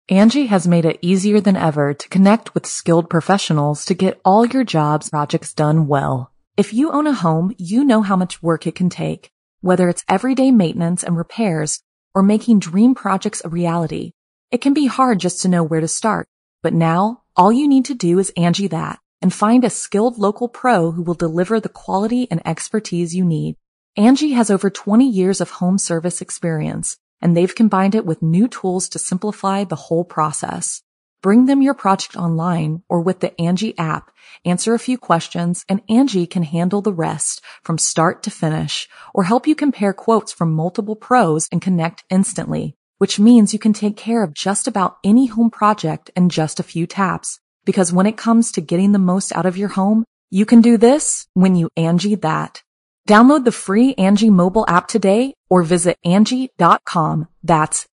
Angie has made it easier than ever to connect with skilled professionals to get all your jobs projects done well. If you own a home, you know how much work it can take, whether it's everyday maintenance and repairs or making dream projects a reality. It can be hard just to know where to start, but now all you need to do is Angie that and find a skilled local pro who will deliver the quality and expertise you need. Angie has over 20 years of home service experience, and they've combined it with new tools to simplify the whole process. Bring them your project online or with the Angie app, answer a few questions, and Angie can handle the rest from start to finish, or help you compare quotes from multiple pros and connect instantly, which means you can take care of just about any home project in just a few taps. Because when it comes to getting the most out of your home, you can do this when you Angie that. Download the free Angie mobile app today or visit Angie.com. That's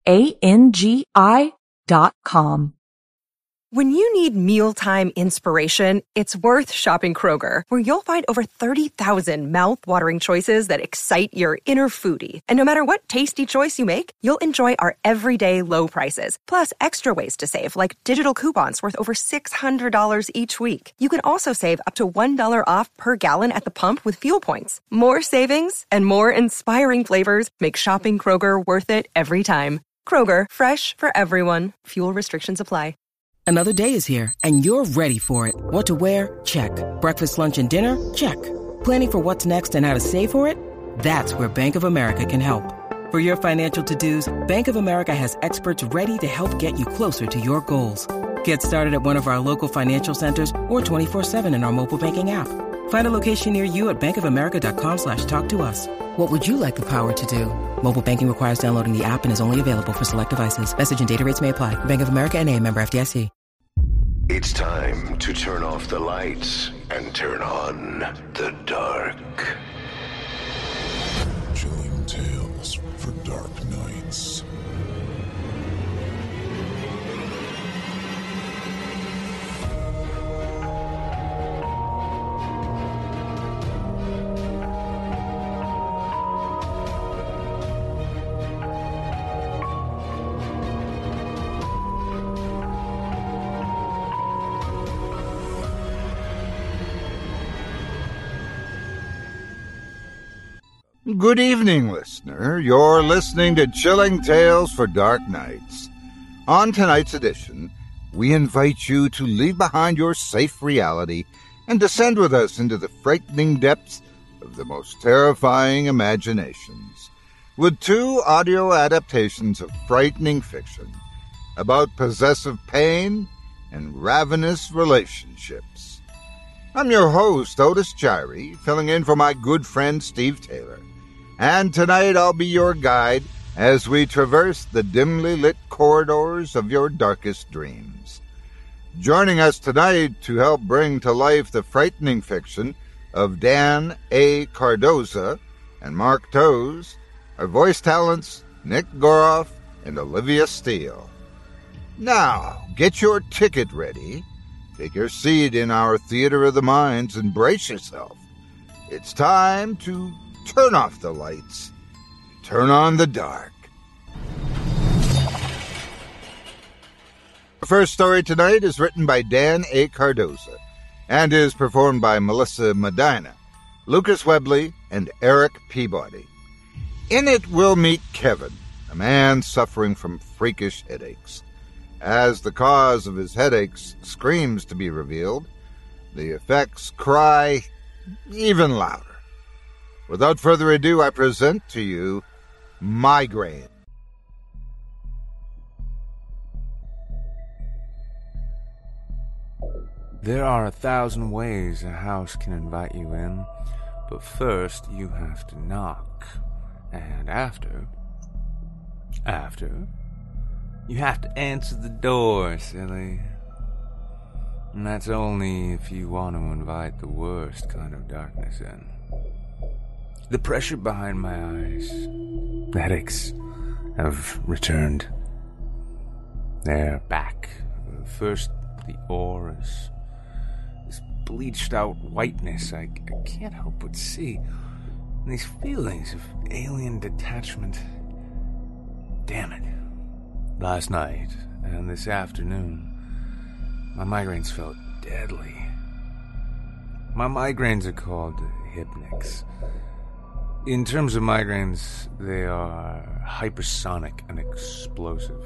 ANGI.com. When you need mealtime inspiration, it's worth shopping Kroger, where you'll find over 30,000 mouth-watering choices that excite your inner foodie. And no matter what tasty choice you make, you'll enjoy our everyday low prices, plus extra ways to save, like digital coupons worth over $600 each week. You can also save up to $1 off per gallon at the pump with fuel points. More savings and more inspiring flavors make shopping Kroger worth it every time. Kroger, fresh for everyone. Fuel restrictions apply. Another day is here, and you're ready for it. What to wear? Check. Breakfast, lunch, and dinner? Check. Planning for what's next and how to save for it? That's where Bank of America can help. For your financial to-dos, Bank of America has experts ready to help get you closer to your goals. Get started at one of our local financial centers or 24/7 in our mobile banking app. Find a location near you at bankofamerica.com/talktous. What would you like the power to do? Mobile banking requires downloading the app and is only available for select devices. Message and data rates may apply. Bank of America NA, member FDIC. It's time to turn off the lights and turn on the dark. Chilling tales for dark nights. Good evening, listener. You're listening to Chilling Tales for Dark Nights. On tonight's edition, we invite you to leave behind your safe reality and descend with us into the frightening depths of the most terrifying imaginations, with 2 audio adaptations of frightening fiction about possessive pain and ravenous relationships. I'm your host, Otis Gyrie, filling in for my good friend Steve Taylor. And tonight I'll be your guide as we traverse the dimly lit corridors of your darkest dreams. Joining us tonight to help bring to life the frightening fiction of Dan A. Cardoza and Mark Toes are voice talents Nick Goroff and Olivia Steele. Now, get your ticket ready, take your seat in our theater of the minds, and brace yourself. It's time to turn off the lights, turn on the dark. The first story tonight is written by Dan A. Cardoza and is performed by Melissa Medina, Lucas Webley, and Eric Peabody. In it, we'll meet Kevin, a man suffering from freakish headaches. As the cause of his headaches screams to be revealed, the effects cry even louder. Without further ado, I present to you Migraine. There are 1,000 ways a house can invite you in, but first you have to knock. And after, you have to answer the door, silly. And that's only if you want to invite the worst kind of darkness in. The pressure behind my eyes, the headaches have returned. They're back. First, the auras. This bleached out whiteness I can't help but see. And these feelings of alien detachment. Damn it. Last night, and this afternoon, my migraines felt deadly. My migraines are called hypnics. In terms of migraines, they are hypersonic and explosive.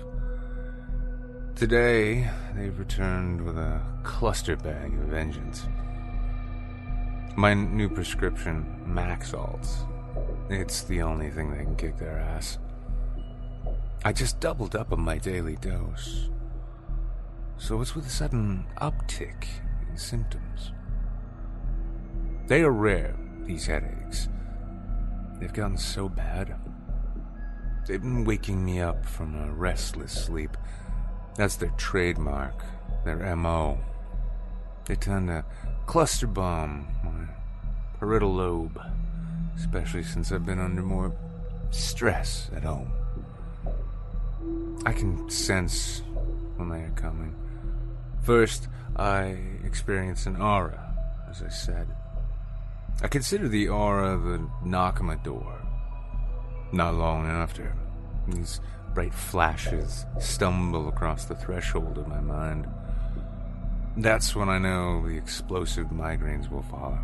Today, they've returned with a cluster bag of vengeance. My new prescription, Maxalts. It's the only thing that can kick their ass. I just doubled up on my daily dose. So it's with a sudden uptick in symptoms. They are rare, these headaches. They've gotten so bad. They've been waking me up from a restless sleep. That's their trademark, their M.O. They tend to cluster bomb my parietal lobe, especially since I've been under more stress at home. I can sense when they are coming. First, I experience an aura, as I said. I consider the aura the knock on my door. Not long after, these bright flashes stumble across the threshold of my mind. That's when I know the explosive migraines will follow.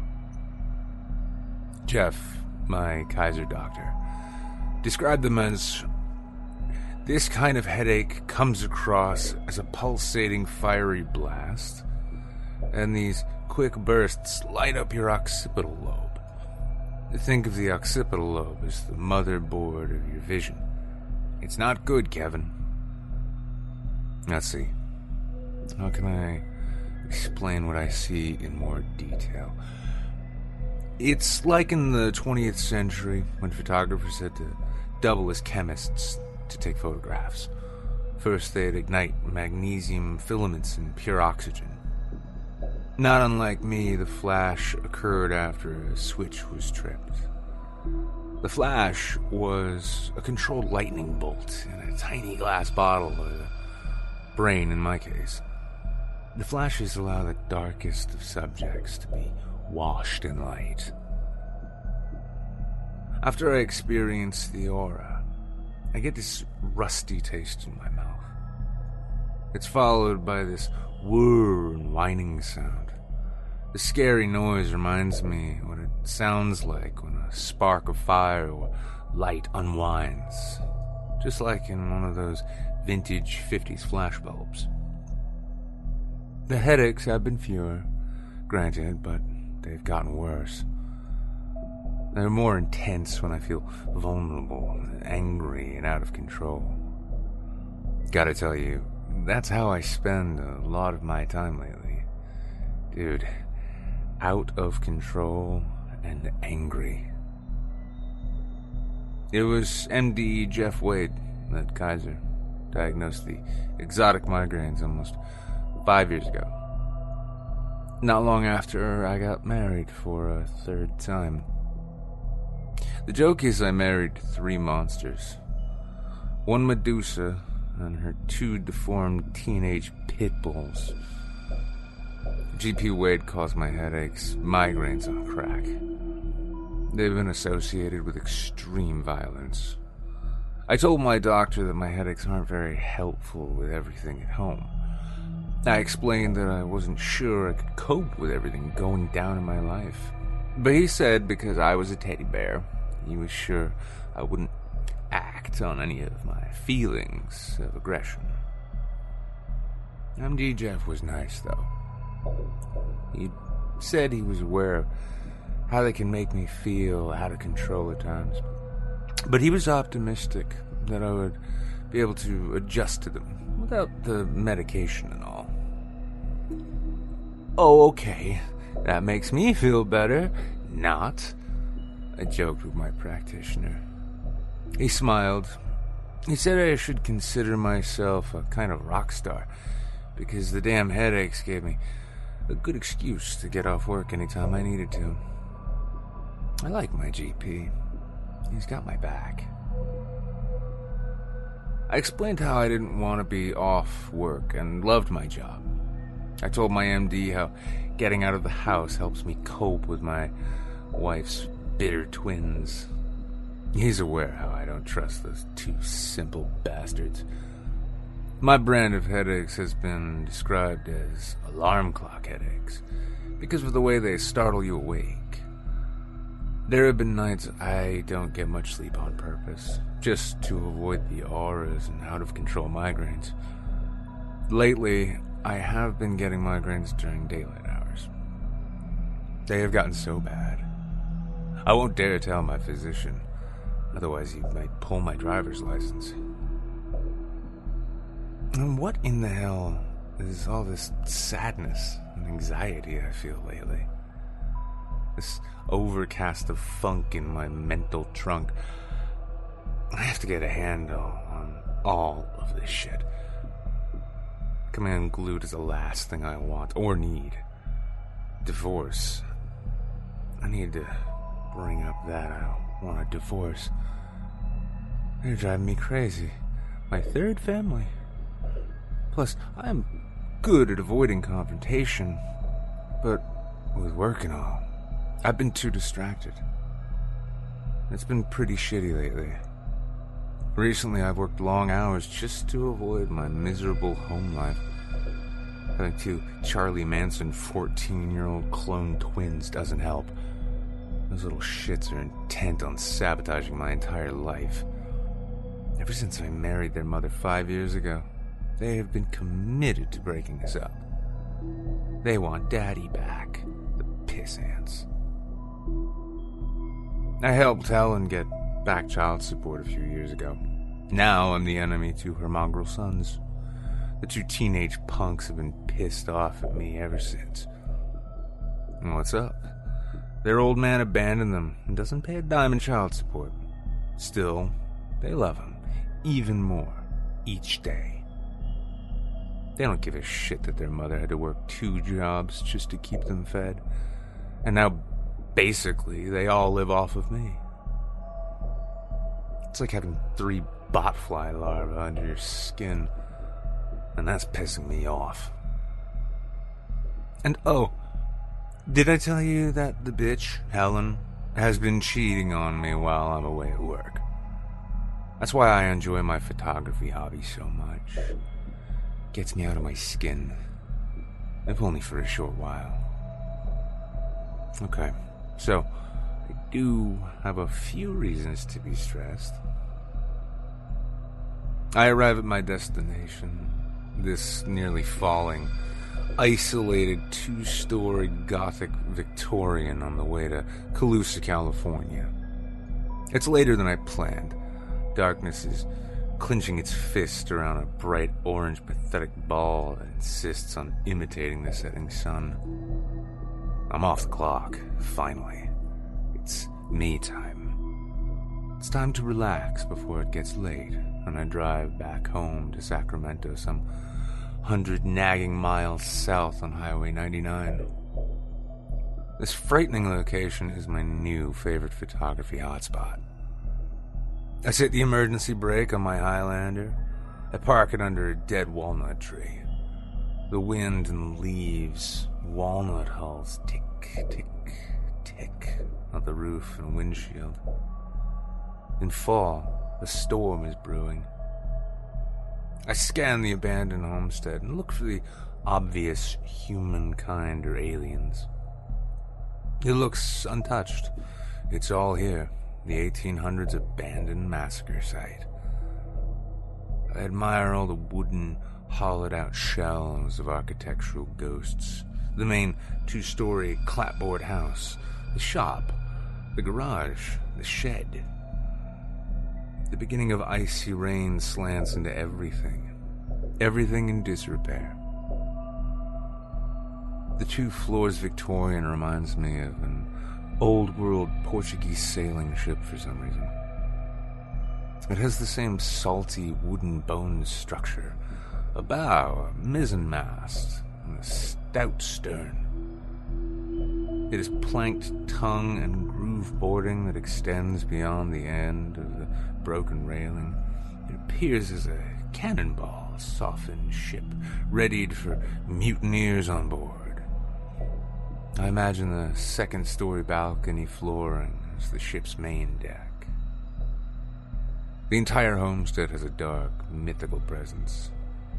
Jeff, my Kaiser doctor, described them as, this kind of headache comes across as a pulsating fiery blast, and these quick bursts light up your occipital lobe. Think of the occipital lobe as the motherboard of your vision. It's not good, Kevin. Let's see. How can I explain what I see in more detail? It's like in the 20th century when photographers had to double as chemists to take photographs. First, they'd ignite magnesium filaments in pure oxygen. Not unlike me, the flash occurred after a switch was tripped. The flash was a controlled lightning bolt in a tiny glass bottle, a brain in my case. The flashes allow the darkest of subjects to be washed in light. After I experience the aura, I get this rusty taste in my mouth. It's followed by this whir and whining sound. The scary noise reminds me what it sounds like when a spark of fire or light unwinds, just like in one of those vintage 50s flashbulbs. The headaches have been fewer, granted, but they've gotten worse. They're more intense when I feel vulnerable, angry, and out of control. Gotta tell you, that's how I spend a lot of my time lately. Dude, out of control and angry. It was MD Jeff Wade at Kaiser diagnosed the exotic migraines almost 5 years ago. Not long after, I got married for a third time. The joke is I married 3 monsters. One Medusa and her 2 deformed teenage pit bulls. GP Wade calls my headaches migraines on crack. They've been associated with extreme violence. I told my doctor that my headaches aren't very helpful with everything at home. I explained that I wasn't sure I could cope with everything going down in my life. But he said because I was a teddy bear, he was sure I wouldn't act on any of my feelings of aggression. MD Jeff was nice, though. He said he was aware of how they can make me feel out of control at times. But he was optimistic that I would be able to adjust to them without the medication and all. Oh, okay. That makes me feel better. Not. I joked with my practitioner. He smiled. He said I should consider myself a kind of rock star because the damn headaches gave me a good excuse to get off work anytime I needed to. I like my GP. He's got my back. I explained how I didn't want to be off work and loved my job. I told my MD how getting out of the house helps me cope with my wife's bitter twins. He's aware how I don't trust those 2 simple bastards. My brand of headaches has been described as alarm clock headaches because of the way they startle you awake. There have been nights I don't get much sleep on purpose, just to avoid the auras and out-of-control migraines. Lately, I have been getting migraines during daylight hours. They have gotten so bad. I won't dare tell my physician, otherwise he might pull my driver's license. And what in the hell is all this sadness and anxiety I feel lately? This overcast of funk in my mental trunk. I have to get a handle on all of this shit. Coming unglued is the last thing I want or need. Divorce. I need to bring up that I want a divorce. They're driving me crazy. My third family. Plus, I'm good at avoiding confrontation, but with work and all, I've been too distracted. It's been pretty shitty lately. Recently, I've worked long hours just to avoid my miserable home life. Having two Charlie Manson 14-year-old clone twins doesn't help. Those little shits are intent on sabotaging my entire life. Ever since I married their mother 5 years ago, they have been committed to breaking us up. They want Daddy back, the piss ants. I helped Helen get back child support a few years ago. Now I'm the enemy to her mongrel sons. The two teenage punks have been pissed off at me ever since. And what's up? Their old man abandoned them and doesn't pay a dime in child support. Still, they love him even more each day. They don't give a shit that their mother had to work 2 jobs just to keep them fed. And now, basically, they all live off of me. It's like having 3 botfly larvae under your skin. And that's pissing me off. And oh, did I tell you that the bitch, Helen, has been cheating on me while I'm away at work? That's why I enjoy my photography hobby so much. Gets me out of my skin. If only for a short while. Okay, so I do have a few reasons to be stressed. I arrive at my destination, this nearly falling, isolated 2-story Gothic Victorian on the way to Colusa, California. It's later than I planned. Darkness is clenching its fist around a bright orange pathetic ball that insists on imitating the setting sun. I'm off the clock, finally. It's me time. It's time to relax before it gets late, and I drive back home to Sacramento, some 100 nagging miles south on Highway 99. This frightening location is my new favorite photography hotspot. I set the emergency brake on my Highlander. I park it under a dead walnut tree. The wind and leaves, walnut hulls tick, tick, tick on the roof and windshield. In fall, a storm is brewing. I scan the abandoned homestead and look for the obvious humankind or aliens. It looks untouched. It's all here. The 1800s abandoned massacre site. I admire all the wooden, hollowed-out shells of architectural ghosts. The main 2-story clapboard house, the shop, the garage, the shed. The beginning of icy rain slants into everything. Everything in disrepair. The 2 floors Victorian reminds me of an old-world Portuguese sailing ship for some reason. It has the same salty wooden bone structure, a bow, a mizzenmast, and a stout stern. It is planked tongue and groove boarding that extends beyond the end of the broken railing. It appears as a cannonball softened ship, readied for mutineers on board. I imagine the 2nd-story balcony flooring as the ship's main deck. The entire homestead has a dark, mythical presence.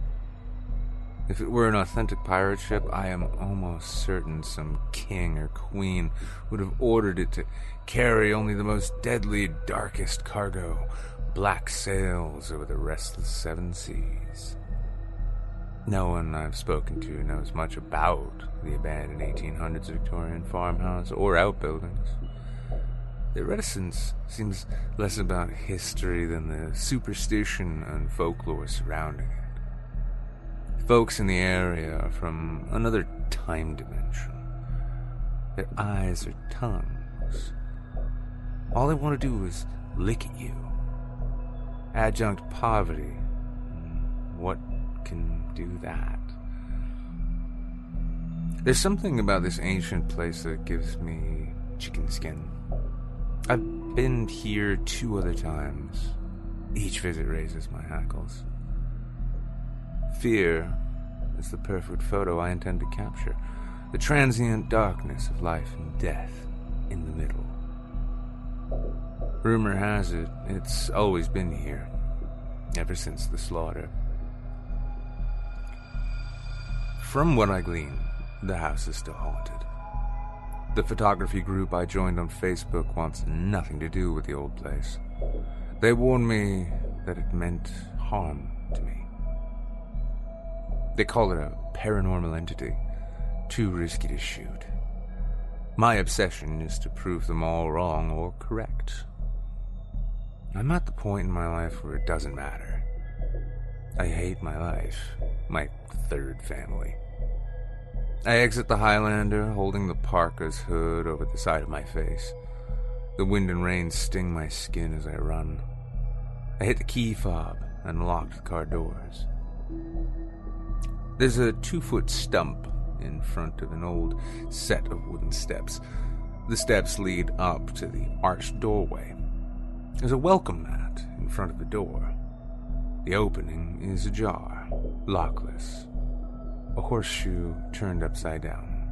If it were an authentic pirate ship, I am almost certain some king or queen would have ordered it to carry only the most deadly, darkest cargo, black sails over the restless seven seas. No one I've spoken to knows much about the abandoned 1800s Victorian farmhouse or outbuildings. Their reticence seems less about history than the superstition and folklore surrounding it. Folks in the area are from another time dimension. Their eyes are tongues. All they want to do is lick at you. Adjunct poverty. What can do that? There's something about this ancient place that gives me chicken skin. I've been here 2 other times. Each visit raises my hackles. Fear is the perfect photo I intend to capture. The transient darkness of life and death in the middle. Rumor has it, it's always been here, ever since the slaughter. From what I glean, the house is still haunted. The photography group I joined on Facebook wants nothing to do with the old place. They warned me that it meant harm to me. They call it a paranormal entity, too risky to shoot. My obsession is to prove them all wrong or correct. I'm at the point in my life where it doesn't matter. I hate my life, my third family. I exit the Highlander, holding the parka's hood over the side of my face. The wind and rain sting my skin as I run. I hit the key fob and lock the car doors. There's a 2-foot stump in front of an old set of wooden steps. The steps lead up to the arched doorway. There's a welcome mat in front of the door. The opening is ajar, lockless. A horseshoe turned upside down.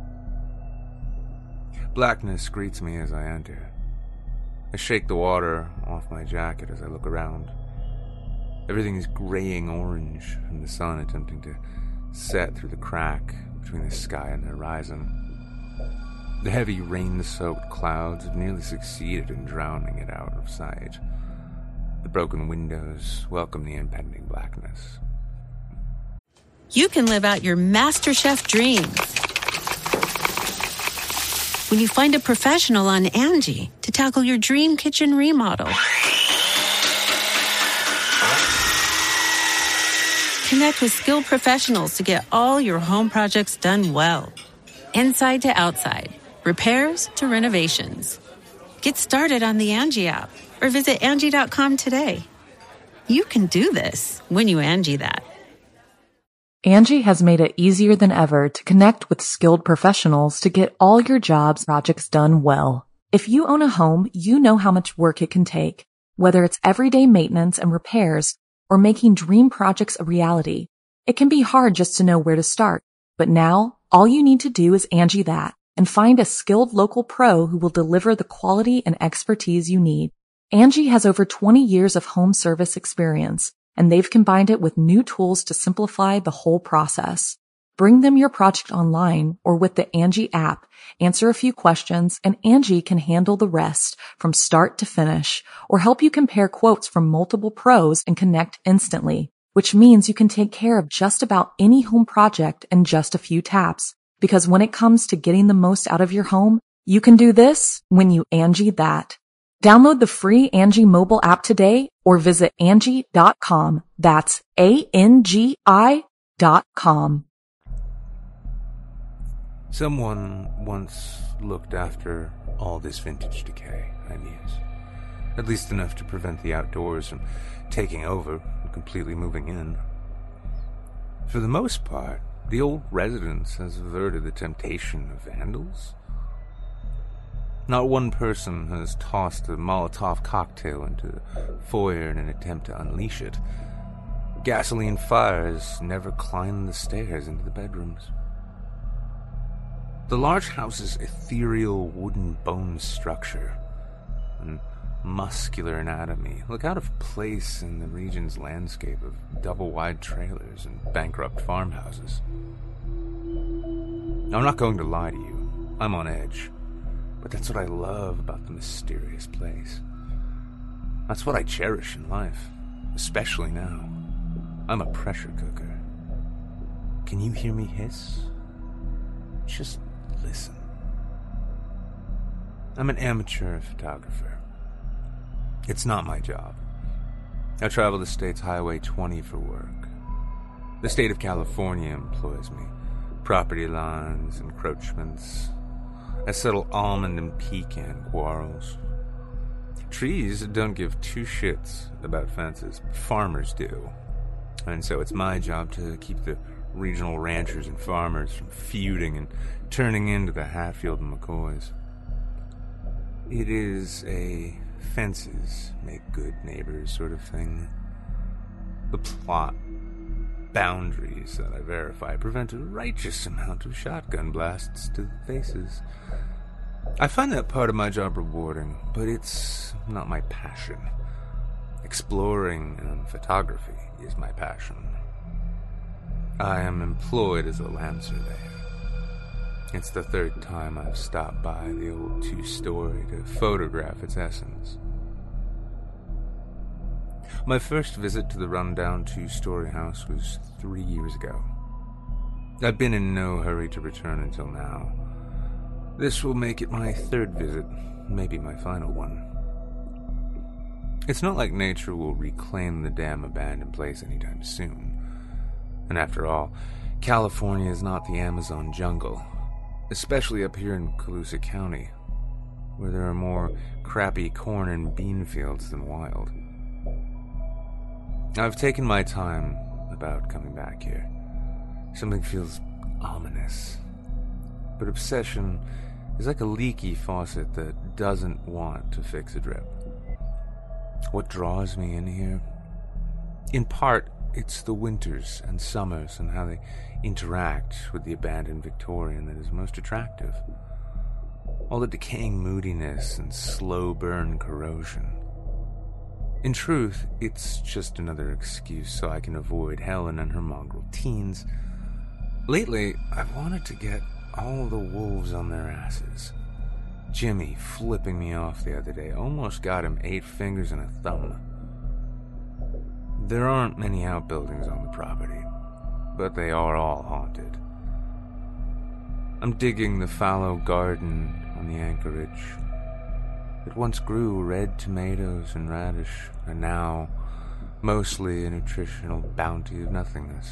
Blackness greets me as I enter. I shake the water off my jacket as I look around. Everything is graying orange from the sun attempting to set through the crack between the sky and the horizon. The heavy rain-soaked clouds have nearly succeeded in drowning it out of sight. The broken windows welcome the impending blackness. You can live out your MasterChef dreams when you find a professional on Angie to tackle your dream kitchen remodel. Connect with skilled professionals to get all your home projects done well. Inside to outside, repairs to renovations. Get started on the Angie app or visit Angie.com today. You can do this when you Angie that. Angie has made it easier than ever to connect with skilled professionals to get all your jobs projects done well. If you own a home, you know how much work it can take, whether it's everyday maintenance and repairs or making dream projects a reality. It can be hard just to know where to start, but now all you need to do is Angie that and find a skilled local pro who will deliver the quality and expertise you need. Angie has over 20 years of home service experience, and they've combined it with new tools to simplify the whole process. Bring them your project online or with the Angie app, answer a few questions, and Angie can handle the rest from start to finish, or help you compare quotes from multiple pros and connect instantly, which means you can take care of just about any home project in just a few taps. Because when it comes to getting the most out of your home, you can do this when you Angie that. Download the free Angie mobile app today or visit Angie.com. That's ANGI.com. Someone once looked after all this vintage decay, I muse. At least enough to prevent the outdoors from taking over and completely moving in. For the most part, the old residence has averted the temptation of vandals. Not one person has tossed a Molotov cocktail into the foyer in an attempt to unleash it. Gasoline fires never climbed the stairs into the bedrooms. The large house's ethereal wooden bone structure and muscular anatomy look out of place in the region's landscape of double-wide trailers and bankrupt farmhouses. I'm not going to lie to you. I'm on edge. But that's what I love about the mysterious place. That's what I cherish in life, especially now. I'm a pressure cooker. Can you hear me hiss? Just listen. I'm an amateur photographer. It's not my job. I travel the state's Highway 20 for work. The state of California employs me. Property lines, encroachments. I settle almond and pecan quarrels. Trees don't give two shits about fences, but farmers do. And so it's my job to keep the regional ranchers and farmers from feuding and turning into the Hatfield and McCoys. It is a fences make good neighbors sort of thing. The plot boundaries that I verify prevent a righteous amount of shotgun blasts to the faces. I find that part of my job rewarding, but it's not my passion. Exploring and photography is my passion. I am employed as a land surveyor. It's the third time I've stopped by the old two-story to photograph its essence. My first visit to the rundown two-story house was 3 years ago. I've been in no hurry to return until now. This will make it my third visit, maybe my final one. It's not like nature will reclaim the damn abandoned place anytime soon. And after all, California is not the Amazon jungle, especially up here in Colusa County, where there are more crappy corn and bean fields than wild. I've taken my time about coming back here. Something feels ominous. But obsession is like a leaky faucet that doesn't want to fix a drip. What draws me in here? In part, it's the winters and summers and how they interact with the abandoned Victorian that is most attractive. All the decaying moodiness and slow burn corrosion. In truth, it's just another excuse so I can avoid Helen and her mongrel teens. Lately, I've wanted to get all the wolves on their asses. Jimmy flipping me off the other day almost got him 8 fingers and a thumb. There aren't many outbuildings on the property, but they are all haunted. I'm digging the fallow garden on the anchorage. It once grew red tomatoes and radish, and now mostly a nutritional bounty of nothingness.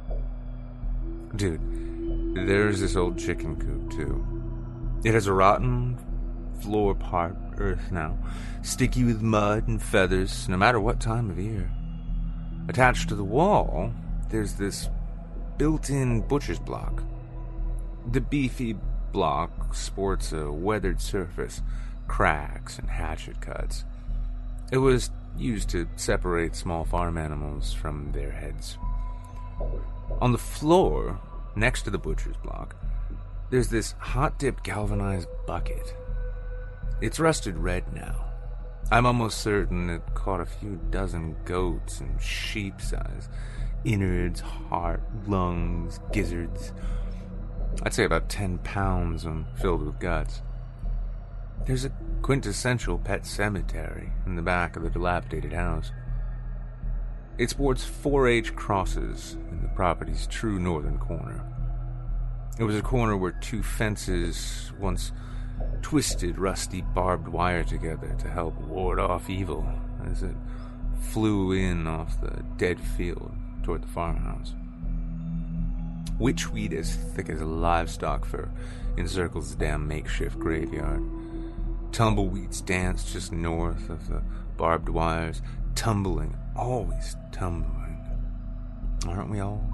Dude, there's this old chicken coop, too. It has a rotten floor part earth now, sticky with mud and feathers, no matter what time of year. Attached to the wall, there's this built-in butcher's block. The beefy block sports a weathered surface, cracks and hatchet cuts. It was used to separate small farm animals from their heads. On the floor, next to the butcher's block, there's this hot-dipped galvanized bucket. It's rusted red now. I'm almost certain it caught a few dozen goats and sheep-size innards, heart, lungs, gizzards. I'd say about 10 pounds when filled with guts. There's a quintessential pet cemetery in the back of the dilapidated house. It sports 4-H crosses in the property's true northern corner. It was a corner where 2 fences once twisted rusty barbed wire together to help ward off evil as it flew in off the dead field toward the farmhouse. Witchweed as thick as livestock fur encircles the damn makeshift graveyard. Tumbleweeds dance just north of the barbed wires, tumbling, always tumbling. Aren't we all?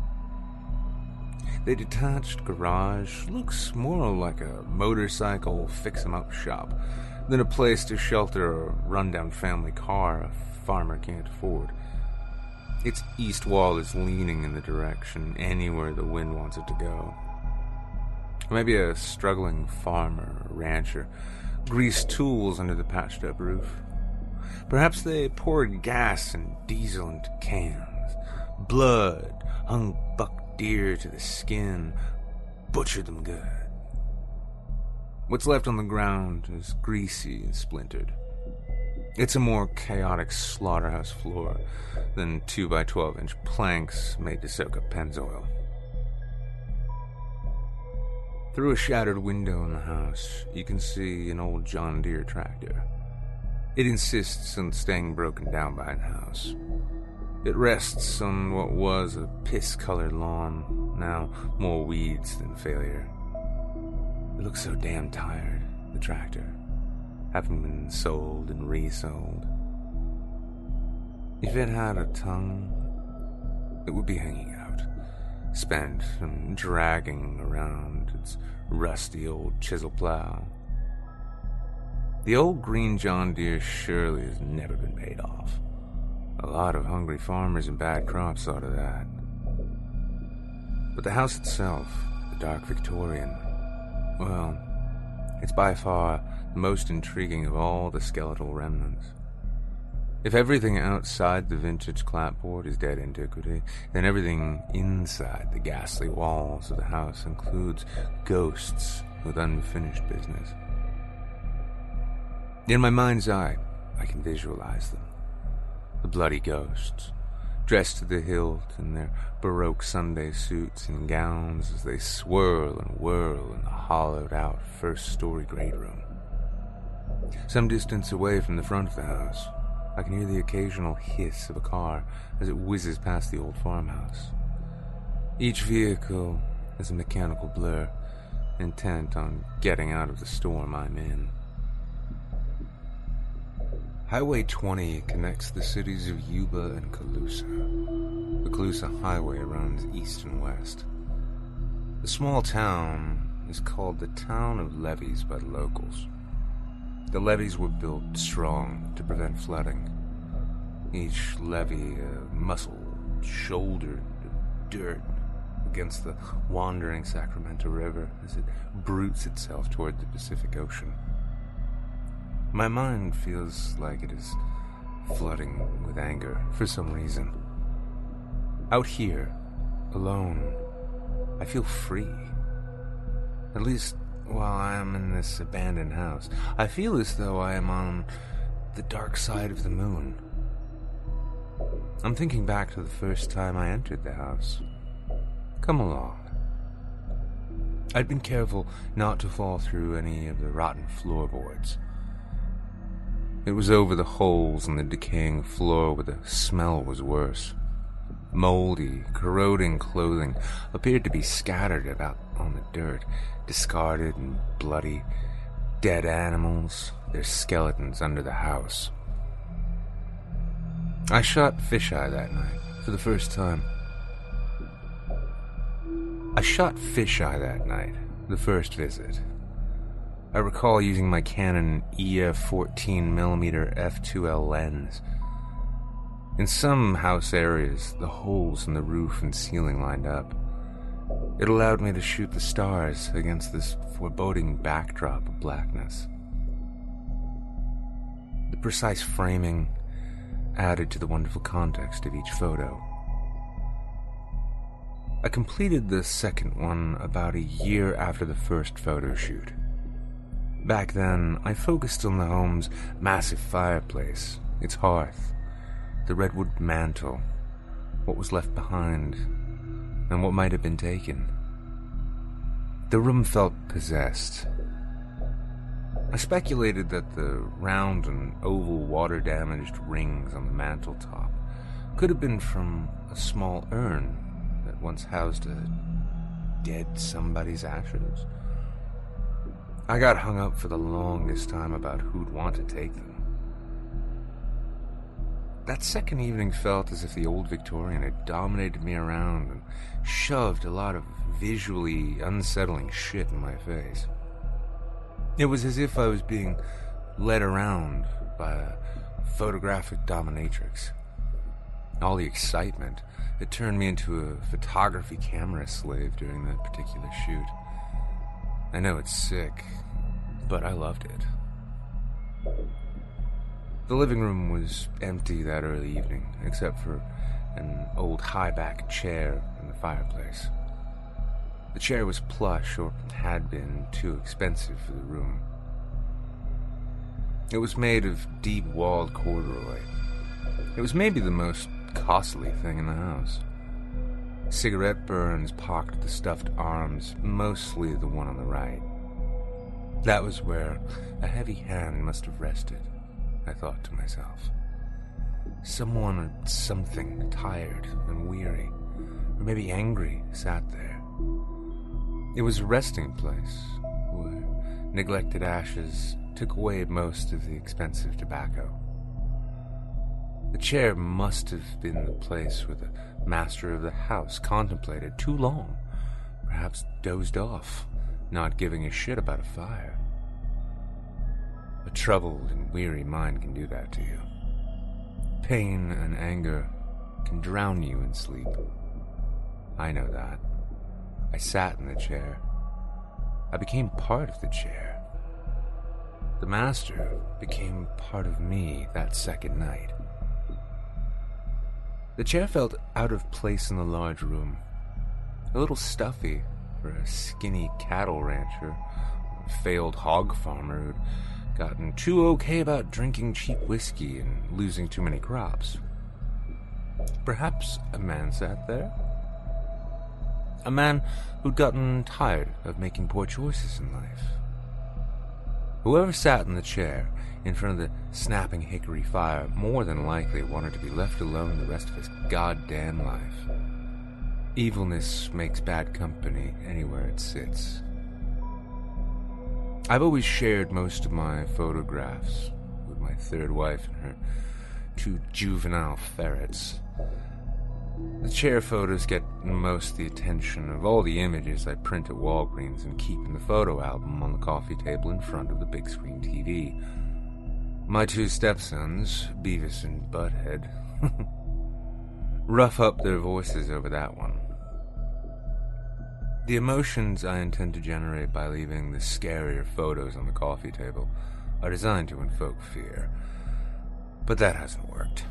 The detached garage looks more like a motorcycle fix-em-up shop than a place to shelter a rundown family car a farmer can't afford. Its east wall is leaning in the direction anywhere the wind wants it to go. Maybe a struggling farmer or rancher greased tools under the patched-up roof. Perhaps they poured gas and diesel into cans. Blood hung buck deer to the skin, butchered them good. What's left on the ground is greasy and splintered. It's a more chaotic slaughterhouse floor than 2x12-inch planks made to soak up Pennzoil. Through a shattered window in the house, you can see an old John Deere tractor. It insists on staying broken down by the house. It rests on what was a piss-colored lawn, now more weeds than failure. It looks so damn tired, the tractor, having been sold and resold. If it had a tongue, it would be hanging out, spent and dragging around its rusty old chisel plow. The old green John Deere surely has never been paid off. A lot of hungry farmers and bad crops thought of that. But the house itself, the dark Victorian, well, it's by far the most intriguing of all the skeletal remnants. If everything outside the vintage clapboard is dead antiquity, then everything inside the ghastly walls of the house includes ghosts with unfinished business. In my mind's eye, I can visualize them. The bloody ghosts, dressed to the hilt in their Baroque Sunday suits and gowns as they swirl and whirl in the hollowed-out first-story great room. Some distance away from the front of the house, I can hear the occasional hiss of a car as it whizzes past the old farmhouse. Each vehicle is a mechanical blur, intent on getting out of the storm I'm in. Highway 20 connects the cities of Yuba and Colusa. The Colusa Highway runs east and west. The small town is called the Town of Levees by the locals. The levees were built strong to prevent flooding. Each levee a muscled shoulder of dirt against the wandering Sacramento River as it brutes itself toward the Pacific Ocean. My mind feels like it is flooding with anger for some reason. Out here, alone, I feel free. At least while I am in this abandoned house, I feel as though I am on the dark side of the moon. I'm thinking back to the first time I entered the house. Come along. I'd been careful not to fall through any of the rotten floorboards. It was over the holes in the decaying floor where the smell was worse. Moldy, corroding clothing appeared to be scattered about on the dirt, discarded and bloody, dead animals, their skeletons under the house. I shot fisheye that night, for the first time. I shot fisheye that night, the first visit. I recall using my Canon EF 14mm f2L lens. In some house areas, the holes in the roof and ceiling lined up. It allowed me to shoot the stars against this foreboding backdrop of blackness. The precise framing added to the wonderful context of each photo. I completed the second one about a year after the first photo shoot. Back then, I focused on the home's massive fireplace, its hearth, the redwood mantel, what was left behind, and what might have been taken. The room felt possessed. I speculated that the round and oval water-damaged rings on the manteltop could have been from a small urn that once housed a dead somebody's ashes. I got hung up for the longest time about who'd want to take them. That second evening felt as if the old Victorian had dominated me around and shoved a lot of visually unsettling shit in my face. It was as if I was being led around by a photographic dominatrix. All the excitement had turned me into a photography camera slave during that particular shoot. I know it's sick, but I loved it. The living room was empty that early evening, except for an old high-backed chair in the fireplace. The chair was plush, or had been too expensive for the room. It was made of deep-walled corduroy. It was maybe the most costly thing in the house. Cigarette burns pocked the stuffed arms, mostly the one on the right. That was where a heavy hand must have rested, I thought to myself. Someone or something tired and weary, or maybe angry, sat there. It was a resting place, where neglected ashes took away most of the expensive tobacco. The chair must have been the place where the master of the house contemplated too long, perhaps dozed off, not giving a shit about a fire. A troubled and weary mind can do that to you. Pain and anger can drown you in sleep. I know that. I sat in the chair. I became part of the chair. The master became part of me that second night. The chair felt out of place in the large room, a little stuffy for a skinny cattle rancher, a failed hog farmer who'd gotten too okay about drinking cheap whiskey and losing too many crops. Perhaps a man sat there? A man who'd gotten tired of making poor choices in life. Whoever sat in the chair in front of the snapping hickory fire more than likely wanted to be left alone the rest of his goddamn life. Evilness makes bad company anywhere it sits. I've always shared most of my photographs with my third wife and her two juvenile ferrets. The chair photos get most of the attention of all the images I print at Walgreens and keep in the photo album on the coffee table in front of the big screen TV. My two stepsons, Beavis and Butthead, rough up their voices over that one. The emotions I intend to generate by leaving the scarier photos on the coffee table are designed to invoke fear, but that hasn't worked.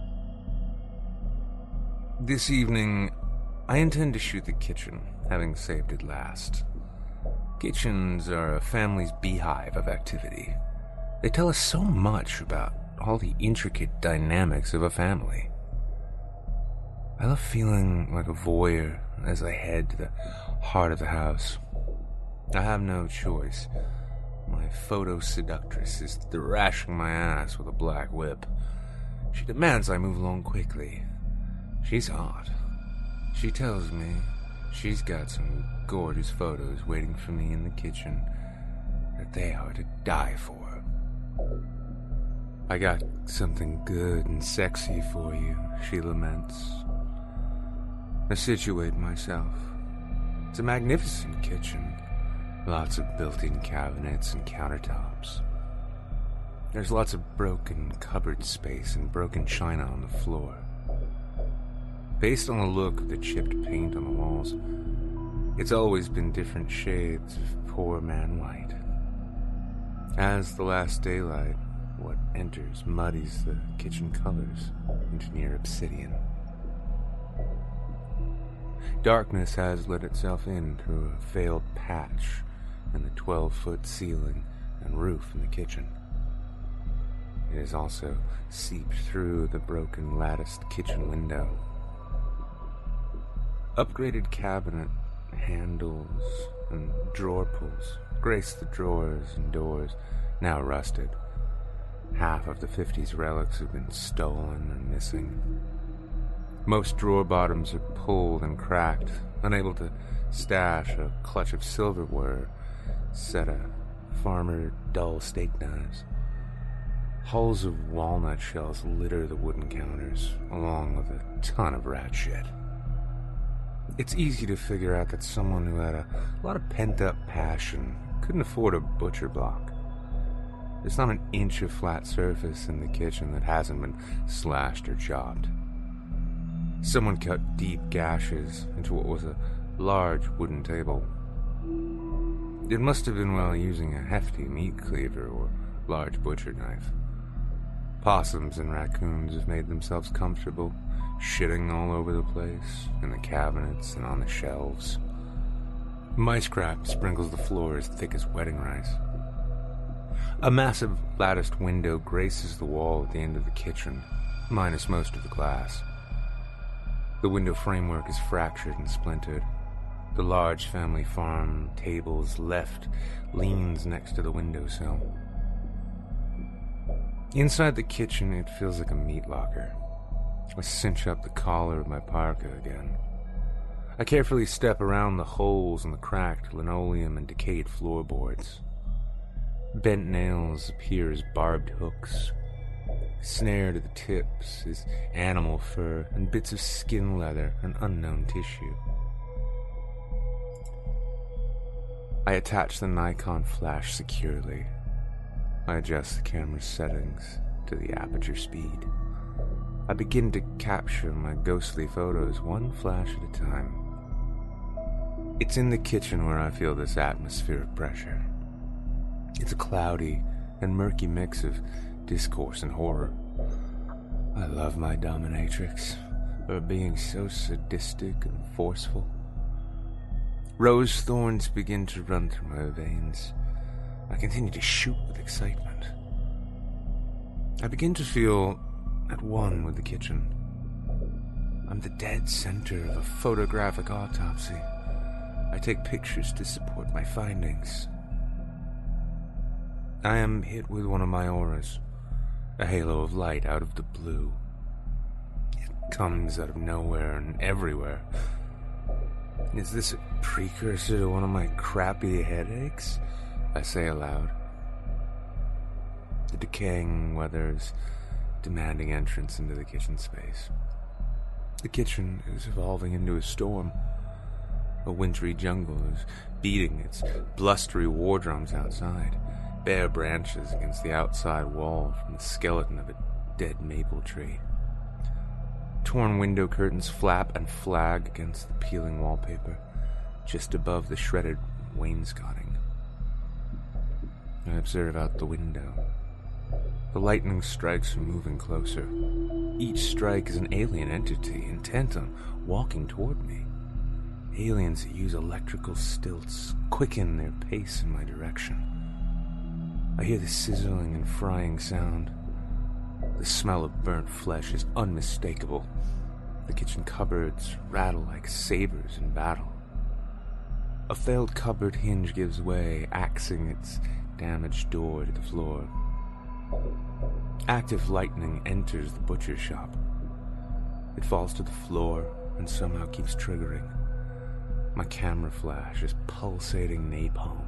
This evening, I intend to shoot the kitchen, having saved it last. Kitchens are a family's beehive of activity. They tell us so much about all the intricate dynamics of a family. I love feeling like a voyeur as I head to the heart of the house. I have no choice. My photo seductress is thrashing my ass with a black whip. She demands I move along quickly. She's hot. She tells me she's got some gorgeous photos waiting for me in the kitchen that they are to die for. I got something good and sexy for you, she laments. I situate myself. It's a magnificent kitchen. Lots of built-in cabinets and countertops. There's lots of broken cupboard space and broken china on the floor. Based on the look of the chipped paint on the walls, it's always been different shades of poor man white. As the last daylight, what enters muddies the kitchen colors into near obsidian. Darkness has let itself in through a failed patch in the 12-foot ceiling and roof in the kitchen. It has also seeped through the broken latticed kitchen window. Upgraded cabinet handles and drawer pulls grace the drawers and doors, now rusted. Half of the 50s relics have been stolen and missing. Most drawer bottoms are pulled and cracked, unable to stash a clutch of silverware, set of farmer dull steak knives. Hulls of walnut shells litter the wooden counters, along with a ton of rat shit. It's easy to figure out that someone who had a lot of pent-up passion couldn't afford a butcher block. There's not an inch of flat surface in the kitchen that hasn't been slashed or chopped. Someone cut deep gashes into what was a large wooden table. It must have been while using a hefty meat cleaver or large butcher knife. Possums and raccoons have made themselves comfortable, shitting all over the place, in the cabinets and on the shelves. Mice crap sprinkles the floor as thick as wedding rice. A massive latticed window graces the wall at the end of the kitchen, minus most of the glass. The window framework is fractured and splintered. The large family farm table's left leans next to the windowsill. Inside the kitchen, it feels like a meat locker. I cinch up the collar of my parka again. I carefully step around the holes in the cracked linoleum and decayed floorboards. Bent nails appear as barbed hooks. Snared at the tips is animal fur and bits of skin leather and unknown tissue. I attach the Nikon flash securely. I adjust the camera's settings to the aperture speed. I begin to capture my ghostly photos one flash at a time. It's in the kitchen where I feel this atmosphere of pressure. It's a cloudy and murky mix of discourse and horror. I love my dominatrix for being so sadistic and forceful. Rose thorns begin to run through my veins. I continue to shoot with excitement. I begin to feel at one with the kitchen. I'm the dead center of a photographic autopsy. I take pictures to support my findings. I am hit with one of my auras, a halo of light out of the blue. It comes out of nowhere and everywhere. Is this a precursor to one of my crappy headaches? I say aloud. The decaying weather's demanding entrance into the kitchen space. The kitchen is evolving into a storm. A wintry jungle is beating its blustery war drums outside, bare branches against the outside wall from the skeleton of a dead maple tree. Torn window curtains flap and flag against the peeling wallpaper, just above the shredded wainscoting. I observe out the window. The lightning strikes are moving closer. Each strike is an alien entity intent on walking toward me. Aliens who use electrical stilts quicken their pace in my direction. I hear the sizzling and frying sound. The smell of burnt flesh is unmistakable. The kitchen cupboards rattle like sabers in battle. A failed cupboard hinge gives way, axing its damaged door to the floor. Active lightning enters the butcher's shop. It falls to the floor and somehow keeps triggering. My camera flash is pulsating napalm.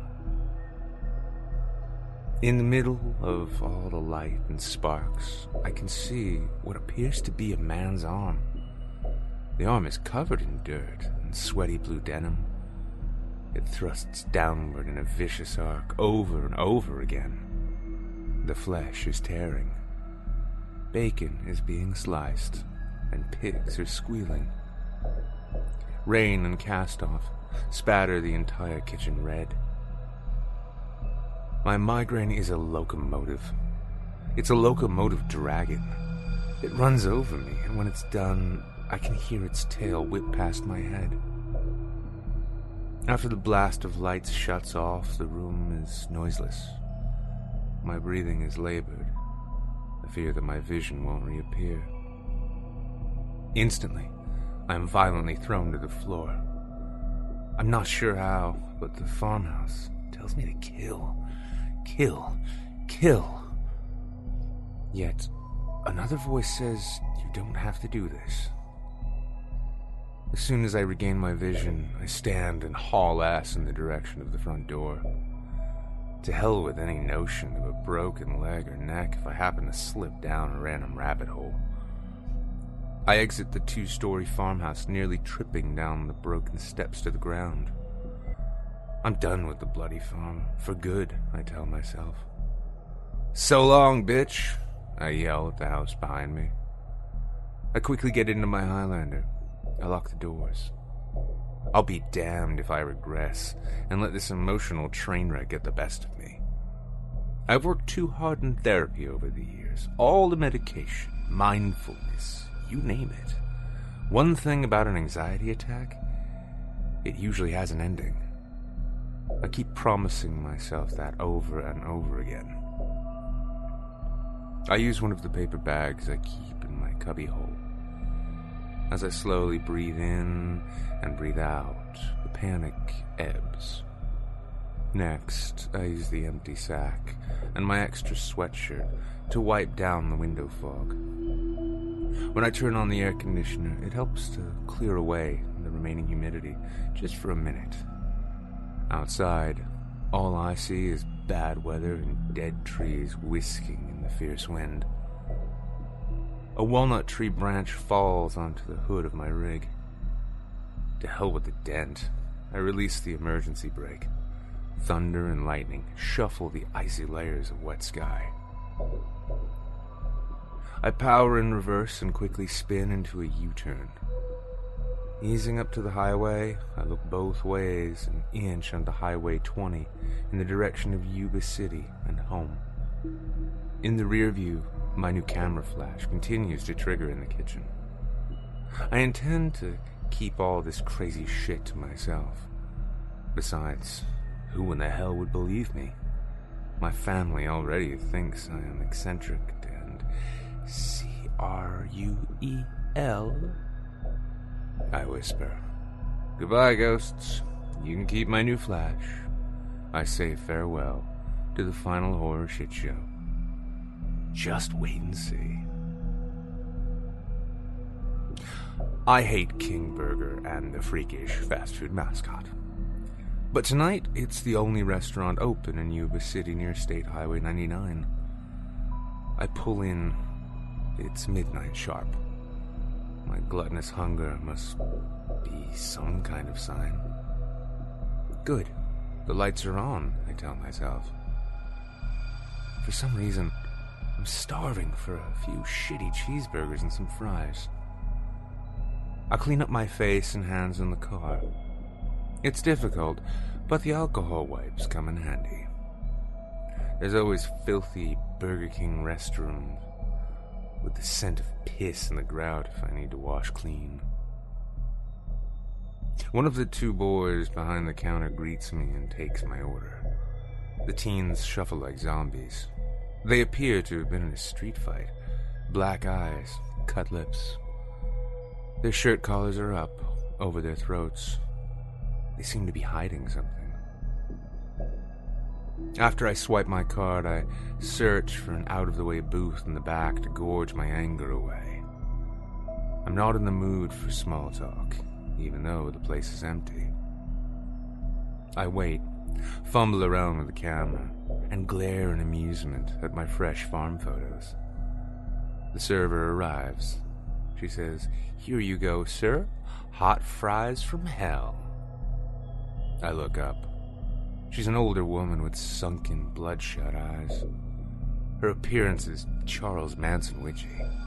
In the middle of all the light and sparks, I can see what appears to be a man's arm. The arm is covered in dirt and sweaty blue denim. It thrusts downward in a vicious arc over and over again. The flesh is tearing. Bacon is being sliced, and pigs are squealing. Rain and cast-off spatter the entire kitchen red. My migraine is a locomotive. It's a locomotive dragon. It runs over me, and when it's done, I can hear its tail whip past my head. After the blast of lights shuts off, the room is noiseless. My breathing is labored. I fear that my vision won't reappear. Instantly, I am violently thrown to the floor. I'm not sure how, but the farmhouse tells me to kill. Kill. Kill. Yet, another voice says, you don't have to do this. As soon as I regain my vision, I stand and haul ass in the direction of the front door. To hell with any notion of a broken leg or neck if I happen to slip down a random rabbit hole. I exit the 2-story farmhouse, nearly tripping down the broken steps to the ground. I'm done with the bloody farm. For good, I tell myself. So long, bitch, I yell at the house behind me. I quickly get into my Highlander. I lock the doors. I'll be damned if I regress and let this emotional train wreck get the best of me. I've worked too hard in therapy over the years. All the medication, mindfulness, you name it. One thing about an anxiety attack, it usually has an ending. I keep promising myself that over and over again. I use one of the paper bags I keep in my cubbyhole. As I slowly breathe in and breathe out, the panic ebbs. Next, I use the empty sack and my extra sweatshirt to wipe down the window fog. When I turn on the air conditioner, it helps to clear away the remaining humidity just for a minute. Outside, all I see is bad weather and dead trees whisking in the fierce wind. A walnut tree branch falls onto the hood of my rig. To hell with the dent. I release the emergency brake. Thunder and lightning shuffle the icy layers of wet sky. I power in reverse and quickly spin into a U-turn. Easing up to the highway, I look both ways and inch onto Highway 20 in the direction of Yuba City and home. In the rear view, my new camera flash continues to trigger in the kitchen. I intend to keep all this crazy shit to myself. Besides, who in the hell would believe me? My family already thinks I am eccentric and C-R-U-E-L. I whisper, "Goodbye, ghosts. You can keep my new flash." I say farewell to the final horror shit show. Just wait and see. I hate King Burger and the freakish fast food mascot. But tonight, it's the only restaurant open in Yuba City near State Highway 99. I pull in. It's midnight sharp. My gluttonous hunger must be some kind of sign. Good. The lights are on, I tell myself. For some reason, I'm starving for a few shitty cheeseburgers and some fries. I clean up my face and hands in the car. It's difficult, but the alcohol wipes come in handy. There's always filthy Burger King restrooms with the scent of piss in the grout if I need to wash clean. One of the two boys behind the counter greets me and takes my order. The teens shuffle like zombies. They appear to have been in a street fight. Black eyes, cut lips. Their shirt collars are up over their throats. They seem to be hiding something. After I swipe my card, I search for an out-of-the-way booth in the back to gorge my anger away. I'm not in the mood for small talk, even though the place is empty. I wait, fumble around with the camera, and glare in amusement at my fresh farm photos. The server arrives. She says, "Here you go, sir. Hot fries from hell." I look up. She's an older woman with sunken, bloodshot eyes. Her appearance is Charles Manson witchy.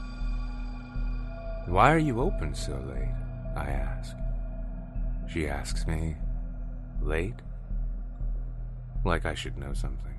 "Why are you open so late?" I ask. She asks me, "Late?" Like I should know something.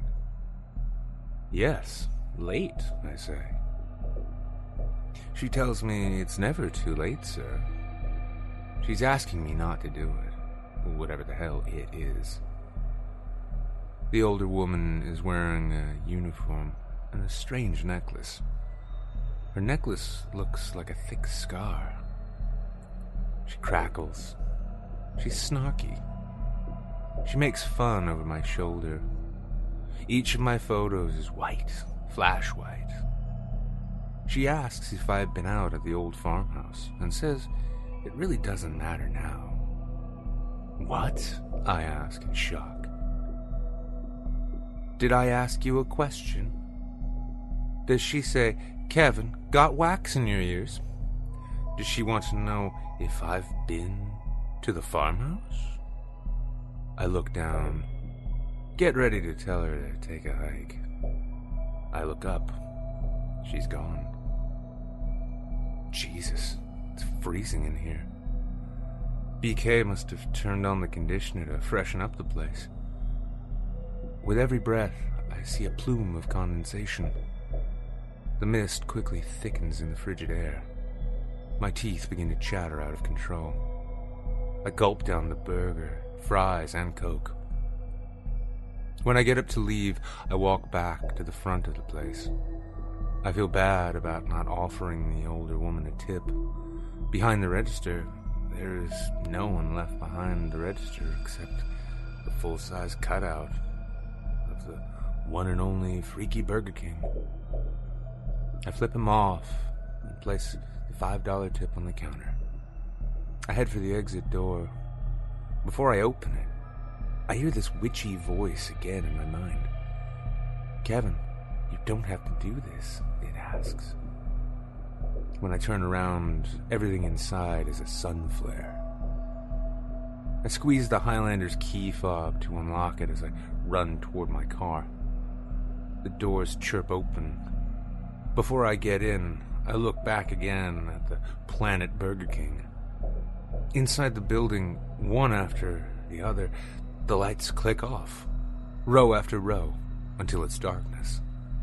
"Yes, late," I say. She tells me it's never too late, sir. She's asking me not to do it, whatever the hell it is. The older woman is wearing a uniform and a strange necklace. Her necklace looks like a thick scar. She crackles. She's snarky. She makes fun over my shoulder. Each of my photos is white, flash white. She asks if I've been out at the old farmhouse and says it really doesn't matter now. "What?" I ask in shock. "Did I ask you a question?" Does she say, "Kevin, got wax in your ears?" Does she want to know if I've been to the farmhouse? I look down, get ready to tell her to take a hike. I look up. She's gone. Jesus, it's freezing in here. BK must have turned on the conditioner to freshen up the place. With every breath, I see a plume of condensation. The mist quickly thickens in the frigid air. My teeth begin to chatter out of control. I gulp down the burger, fries, and Coke. When I get up to leave, I walk back to the front of the place. I feel bad about not offering the older woman a tip. Behind the register, there is no one left behind the register except the full-size cutout of the one and only Freaky Burger King. I flip him off and place the $5 tip on the counter. I head for the exit door. Before I open it, I hear this witchy voice again in my mind. "Kevin, you don't have to do this," it asks. When I turn around, everything inside is a sun flare. I squeeze the Highlander's key fob to unlock it as I run toward my car. The doors chirp open. Before I get in, I look back again at the Planet Burger King. Inside the building, one after the other, the lights click off, row after row, until it's darkness.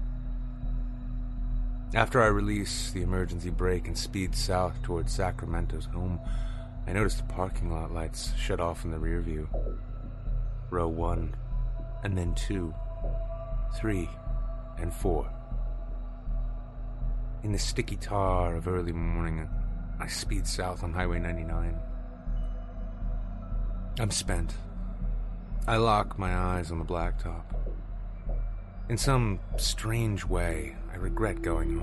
After I release the emergency brake and speed south towards Sacramento's home, I notice the parking lot lights shut off in the rear view. Row 1, and then 2, 3, and 4. In the sticky tar of early morning, I speed south on Highway 99. I'm spent. I lock my eyes on the blacktop. In some strange way, I regret going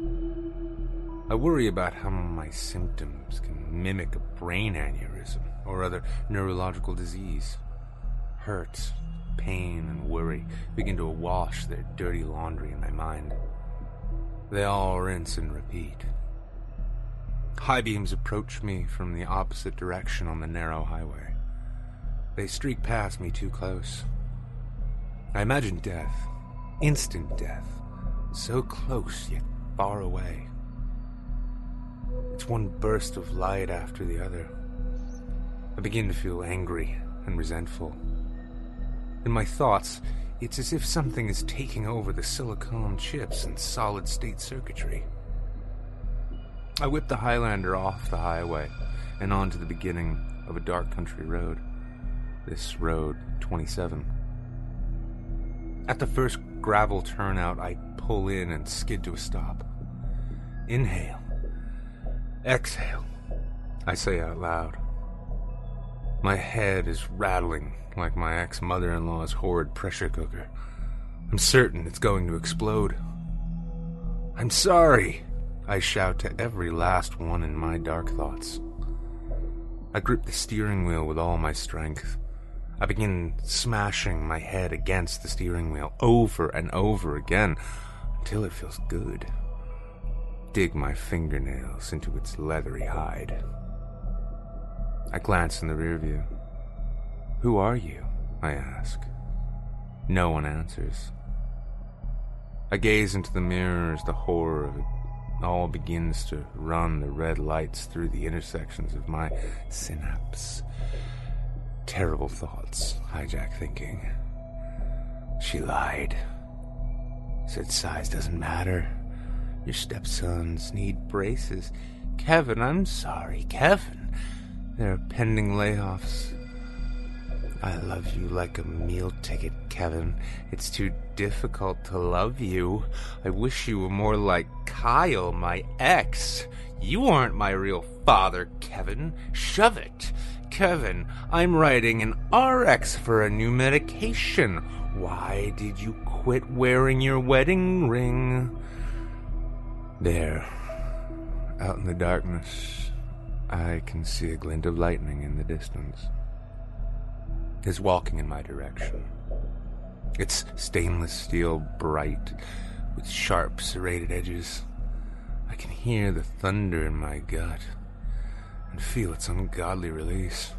home. I worry about how my symptoms can mimic a brain aneurysm or other neurological disease. Hurt, pain, and worry begin to wash their dirty laundry in my mind. They all rinse and repeat. High beams approach me from the opposite direction on the narrow highway. They streak past me too close. I imagine death, instant death, so close yet far away. It's one burst of light after the other. I begin to feel angry and resentful. In my thoughts, it's as if something is taking over the silicone chips and solid-state circuitry. I whip the Highlander off the highway and onto the beginning of a dark country road. This road 27. At the first gravel turnout, I pull in and skid to a stop. Inhale. Exhale, I say out loud. My head is rattling like my ex-mother-in-law's horrid pressure cooker. I'm certain it's going to explode. "I'm sorry," I shout to every last one in my dark thoughts. I grip the steering wheel with all my strength. I begin smashing my head against the steering wheel over and over again until it feels good. Dig my fingernails into its leathery hide. I glance in the rear view. "Who are you?" I ask. No one answers. I gaze into the mirror as the horror of it all begins to run the red lights through the intersections of my synapse. Terrible thoughts hijack thinking. She lied. Said size doesn't matter. Your stepsons need braces. Kevin, I'm sorry, Kevin. There are pending layoffs. I love you like a meal ticket, Kevin. It's too difficult to love you. I wish you were more like Kyle, my ex. You aren't my real father, Kevin. Shove it. Kevin, I'm writing an RX for a new medication. Why did you quit wearing your wedding ring? There, out in the darkness, I can see a glint of lightning in the distance. It's walking in my direction. It's stainless steel bright, with sharp serrated edges. I can hear the thunder in my gut and feel its ungodly release.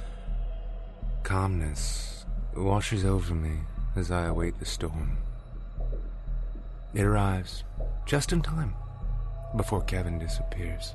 Calmness washes over me as I await the storm. It arrives just in time before Kevin disappears.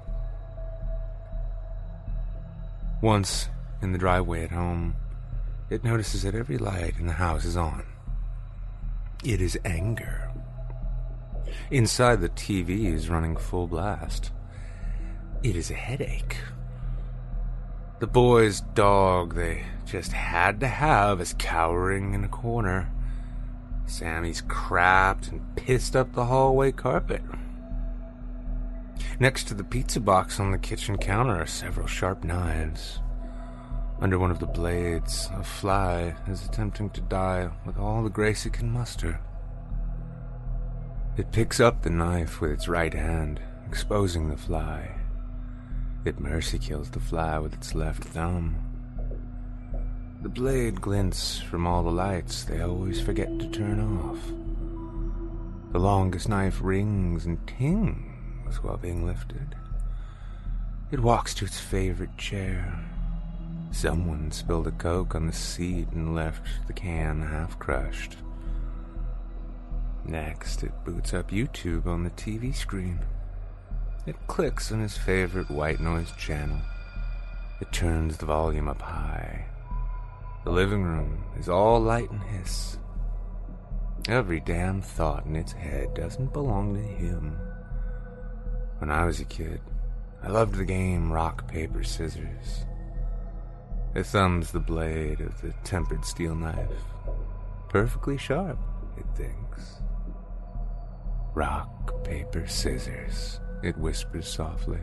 Once in the driveway at home, it notices that every light in the house is on. It is anger. Inside the TV is running full blast. It is a headache. The boy's dog they just had to have is cowering in a corner. Sammy's crapped and pissed up the hallway carpet. Next to the pizza box on the kitchen counter are several sharp knives. Under one of the blades, a fly is attempting to die with all the grace it can muster. It picks up the knife with its right hand, exposing the fly. It mercy kills the fly with its left thumb. The blade glints from all the lights they always forget to turn off. The longest knife rings and tings while being lifted. It walks to its favorite chair. Someone spilled a Coke on the seat and left the can half-crushed. Next, it boots up YouTube on the TV screen. It clicks on his favorite white noise channel. It turns the volume up high. The living room is all light and hiss. Every damn thought in its head doesn't belong to him. When I was a kid, I loved the game rock, paper, scissors. It thumbs the blade of the tempered steel knife. Perfectly sharp, it thinks. Rock, paper, scissors, it whispers softly.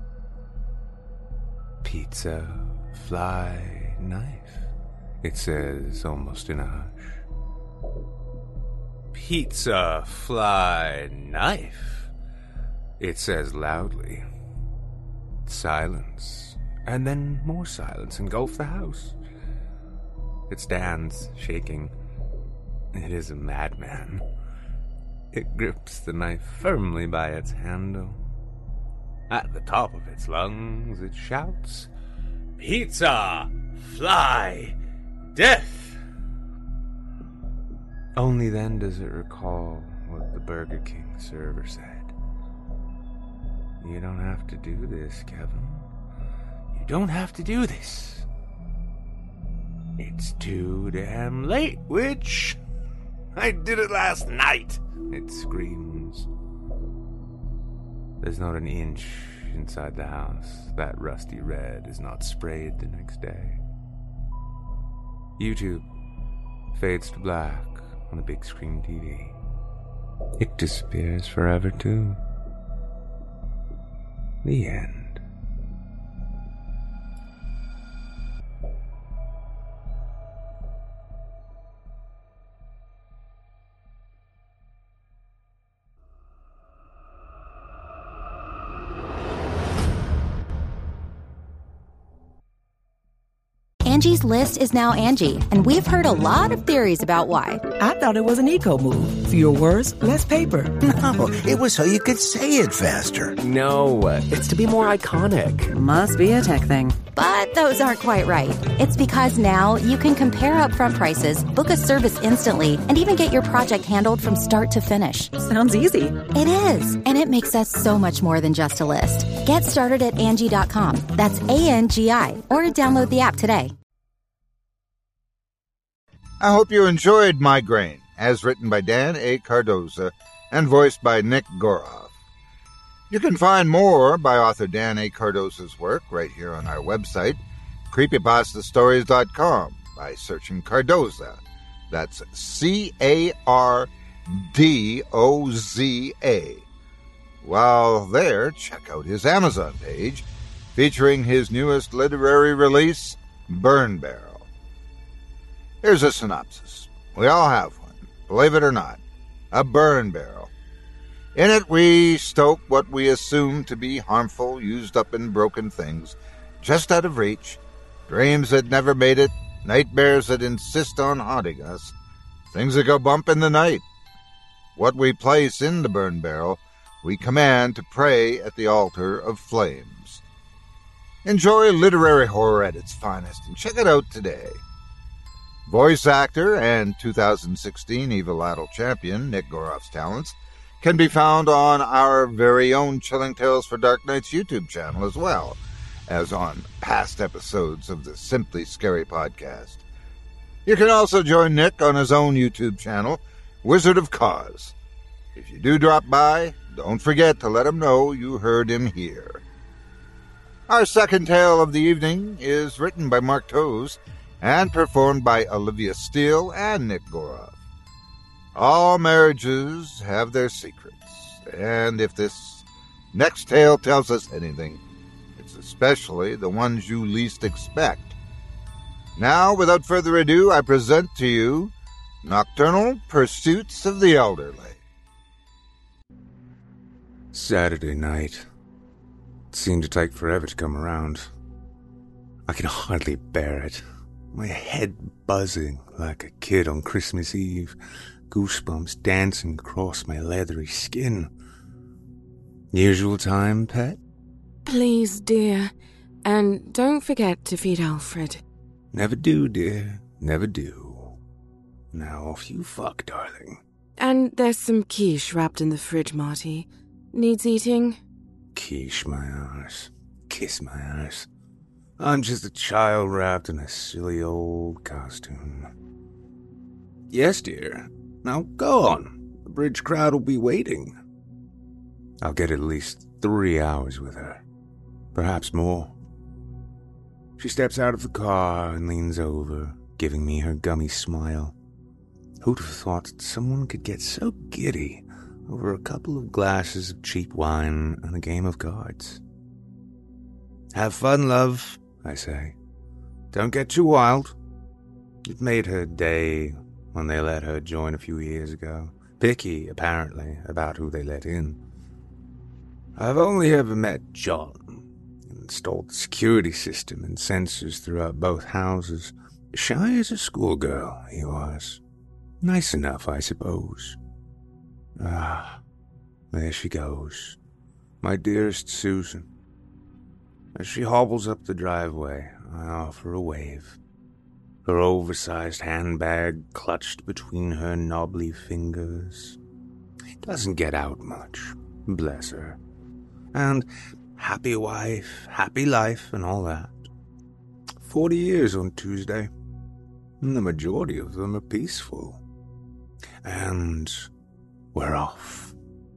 Pizza, fly, knife, it says almost in a hush. Pizza, fly, knife, it says loudly. Silence, and then more silence engulf the house. It stands, shaking. It is a madman. It grips the knife firmly by its handle. At the top of its lungs, it shouts, "Pizza! Fly! Death!" Only then does it recall what the Burger King server said. "You don't have to do this, Kevin. You don't have to do this. It's too damn late, witch. I did it last night," it screams. There's not an inch inside the house that rusty red is not sprayed the next day. YouTube fades to black on a big screen TV. It disappears forever too. The end. Angie's List is now Angie, and we've heard a lot of theories about why. I thought it was an eco move. Fewer words, less paper. No, it was so you could say it faster. No, it's to be more iconic. Must be a tech thing. But those aren't quite right. It's because now you can compare upfront prices, book a service instantly, and even get your project handled from start to finish. Sounds easy. It is, and it makes us so much more than just a list. Get started at Angie.com. That's ANGI, or download the app today. I hope you enjoyed Migraine, as written by Dan A. Cardoza and voiced by Nick Goroff. You can find more by author Dan A. Cardoza's work right here on our website, creepypastastories.com, by searching Cardoza. That's C-A-R-D-O-Z-A. While there, check out his Amazon page, featuring his newest literary release, Burn Barrel. Here's a synopsis. We all have one, believe it or not. A burn barrel. In it, we stoke what we assume to be harmful, used up and broken things, just out of reach, dreams that never made it, nightmares that insist on haunting us, things that go bump in the night. What we place in the burn barrel, we command to pray at the altar of flames. Enjoy literary horror at its finest, and check it out today. Voice actor and 2016 Evil Idol champion Nick Goroff's talents can be found on our very own Chilling Tales for Dark Nights YouTube channel, as well as on past episodes of the Simply Scary podcast. You can also join Nick on his own YouTube channel, Wizard of Cause. If you do drop by, don't forget to let him know you heard him here. Our second tale of the evening is written by Mark Toes and performed by Olivia Steele and Nick Goroff. All marriages have their secrets, and if this next tale tells us anything, it's especially the ones you least expect. Now, without further ado, I present to you Nocturnal Pursuits of the Elderly. Saturday night. It seemed to take forever to come around. I can hardly bear it. My head buzzing like a kid on Christmas Eve. Goosebumps dancing across my leathery skin. Usual time, pet? Please, dear. And don't forget to feed Alfred. Never do, dear. Never do. Now off you fuck, darling. And there's some quiche wrapped in the fridge, Marty. Needs eating? Quiche my arse. Kiss my arse. I'm just a child wrapped in a silly old costume. Yes, dear. Now go on. The bridge crowd will be waiting. I'll get at least 3 hours with her. Perhaps more. She steps out of the car and leans over, giving me her gummy smile. Who'd have thought that someone could get so giddy over a couple of glasses of cheap wine and a game of cards? Have fun, love, I say. Don't get too wild. It made her day when they let her join a few years ago. Picky, apparently, about who they let in. I've only ever met John. Installed the security system and sensors throughout both houses. Shy as a schoolgirl, he was. Nice enough, I suppose. Ah, there she goes. My dearest Susan. As she hobbles up the driveway, I offer a wave. Her oversized handbag clutched between her knobbly fingers. Doesn't get out much, bless her. And happy wife, happy life, and all that. 40 years on Tuesday. And the majority of them are peaceful. And we're off.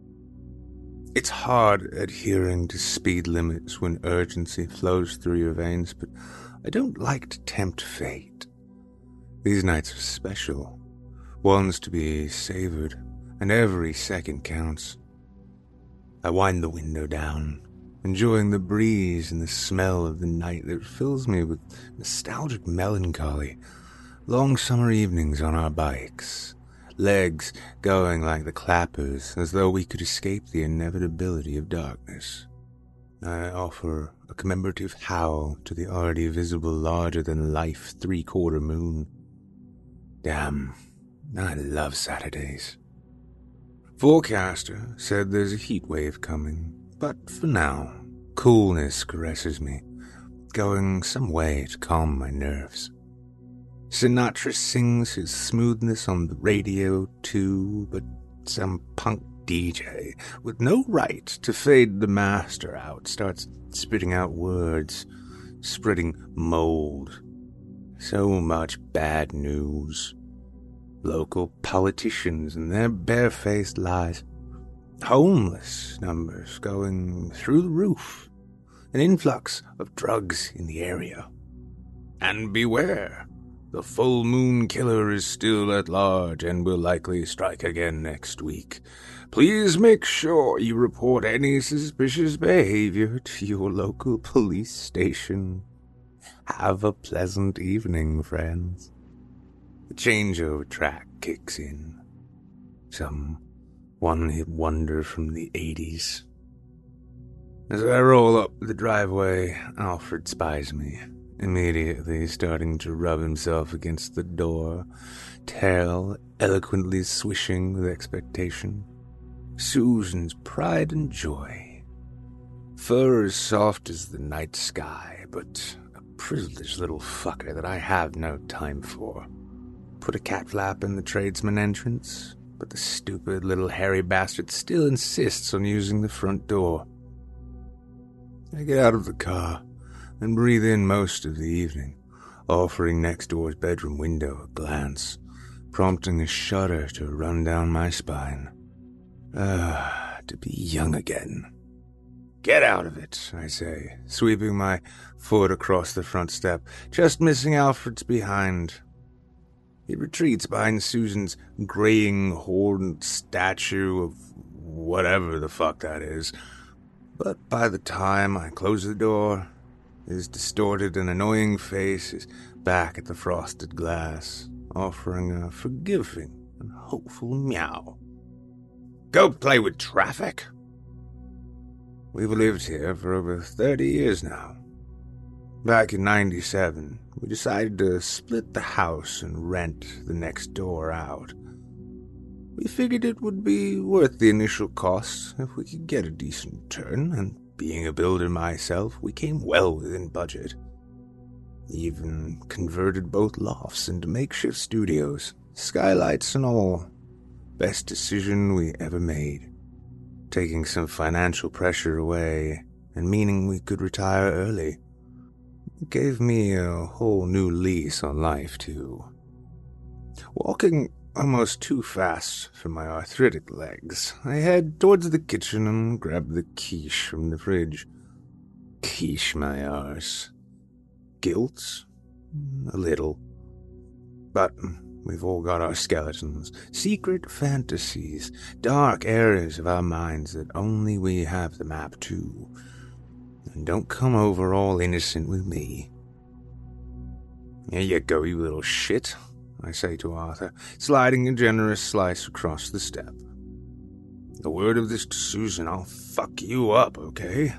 It's hard adhering to speed limits when urgency flows through your veins, but I don't like to tempt fate. These nights are special, ones to be savored, and every second counts. I wind the window down, enjoying the breeze and the smell of the night that fills me with nostalgic melancholy. Long summer evenings on our bikes, legs going like the clappers as though we could escape the inevitability of darkness. I offer a commemorative howl to the already visible larger-than-life three-quarter moon. Damn, I love Saturdays. Forecaster said there's a heat wave coming, but for now, coolness caresses me, going some way to calm my nerves. Sinatra sings his smoothness on the radio too, but some punk DJ with no right to fade the master out starts spitting out words, spreading mold. So much bad news. Local politicians and their barefaced lies. Homeless numbers going through the roof. An influx of drugs in the area. And beware, the full moon killer is still at large and will likely strike again next week. Please make sure you report any suspicious behavior to your local police station. Have a pleasant evening, friends. The changeover track kicks in. Some one-hit wonder from the 80s. As I roll up the driveway, Alfred spies me, immediately starting to rub himself against the door, tail eloquently swishing with expectation. Susan's pride and joy. Fur as soft as the night sky, but a privileged little fucker that I have no time for. Put a cat flap in the tradesman entrance, but the stupid little hairy bastard still insists on using the front door. I get out of the car and breathe in most of the evening, offering next door's bedroom window a glance, prompting a shudder to run down my spine. To be young again. Get out of it, I say, sweeping my foot across the front step, just missing Alfred's behind. He retreats behind Susan's graying horned statue of whatever the fuck that is. But by the time I close the door, his distorted and annoying face is back at the frosted glass, offering a forgiving and hopeful meow. Go play with traffic. We've lived here for over 30 years now. Back in '97, we decided to split the house and rent the next door out. We figured it would be worth the initial costs if we could get a decent return, and being a builder myself, we came well within budget. Even converted both lofts into makeshift studios, skylights and all. Best decision we ever made. Taking some financial pressure away, and meaning we could retire early. It gave me a whole new lease on life, too. Walking almost too fast for my arthritic legs, I head towards the kitchen and grab the quiche from the fridge. Quiche my arse. Guilt? A little. But we've all got our skeletons, secret fantasies, dark areas of our minds that only we have the map to. And don't come over all innocent with me. Here you go, you little shit, I say to Arthur, sliding a generous slice across the step. A word of this to Susan, I'll fuck you up, okay?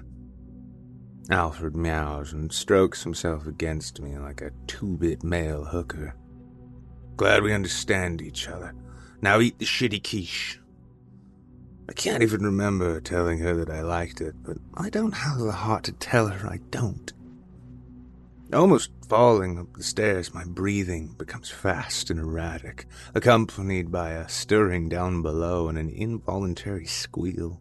Alfred meows and strokes himself against me like a two-bit male hooker. Glad we understand each other. Now eat the shitty quiche. I can't even remember telling her that I liked it, but I don't have the heart to tell her I don't. Almost falling up the stairs, my breathing becomes fast and erratic, accompanied by a stirring down below and an involuntary squeal.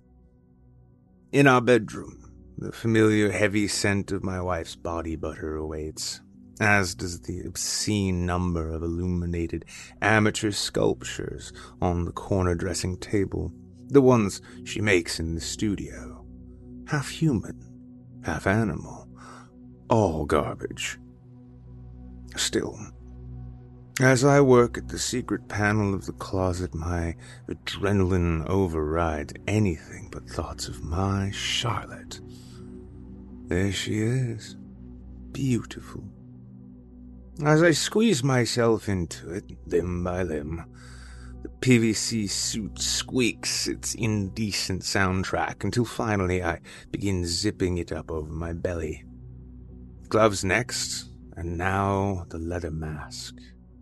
In our bedroom, the familiar heavy scent of my wife's body butter awaits, as does the obscene number of illuminated amateur sculptures on the corner dressing table, the ones she makes in the studio. Half human, half animal, all garbage. Still, as I work at the secret panel of the closet, my adrenaline overrides anything but thoughts of my Charlotte. There she is, beautiful. As I squeeze myself into it, limb by limb, the PVC suit squeaks its indecent soundtrack until finally I begin zipping it up over my belly. Gloves next, and now the leather mask.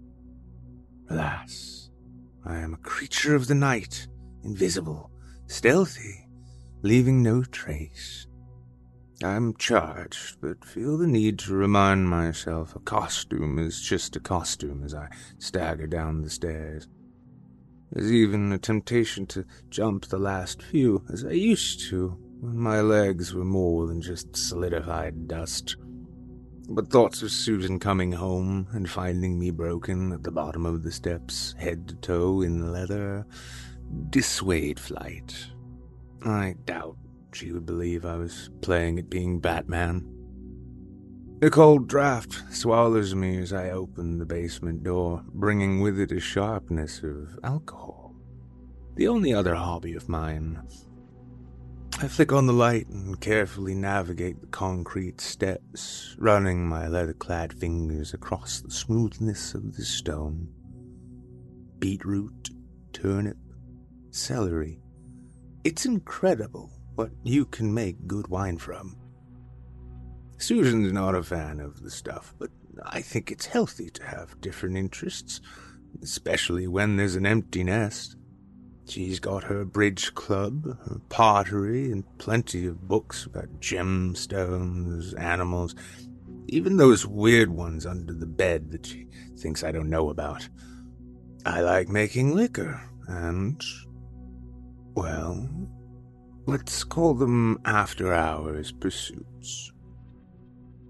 Alas, I am a creature of the night, invisible, stealthy, leaving no trace. I'm charged, but feel the need to remind myself a costume is just a costume as I stagger down the stairs. There's even a temptation to jump the last few, as I used to, when my legs were more than just solidified dust. But thoughts of Susan coming home and finding me broken at the bottom of the steps, head to toe in leather, dissuade flight. I doubt she would believe I was playing at being Batman. The cold draft swallows me as I open the basement door, bringing with it a sharpness of alcohol. The only other hobby of mine. I flick on the light and carefully navigate the concrete steps, running my leather-clad fingers across the smoothness of the stone. Beetroot, turnip, celery. It's incredible what you can make good wine from. Susan's not a fan of the stuff, but I think it's healthy to have different interests, especially when there's an empty nest. She's got her bridge club, her pottery, and plenty of books about gemstones, animals, even those weird ones under the bed that she thinks I don't know about. I like making liquor, and, well, let's call them after-hours pursuits.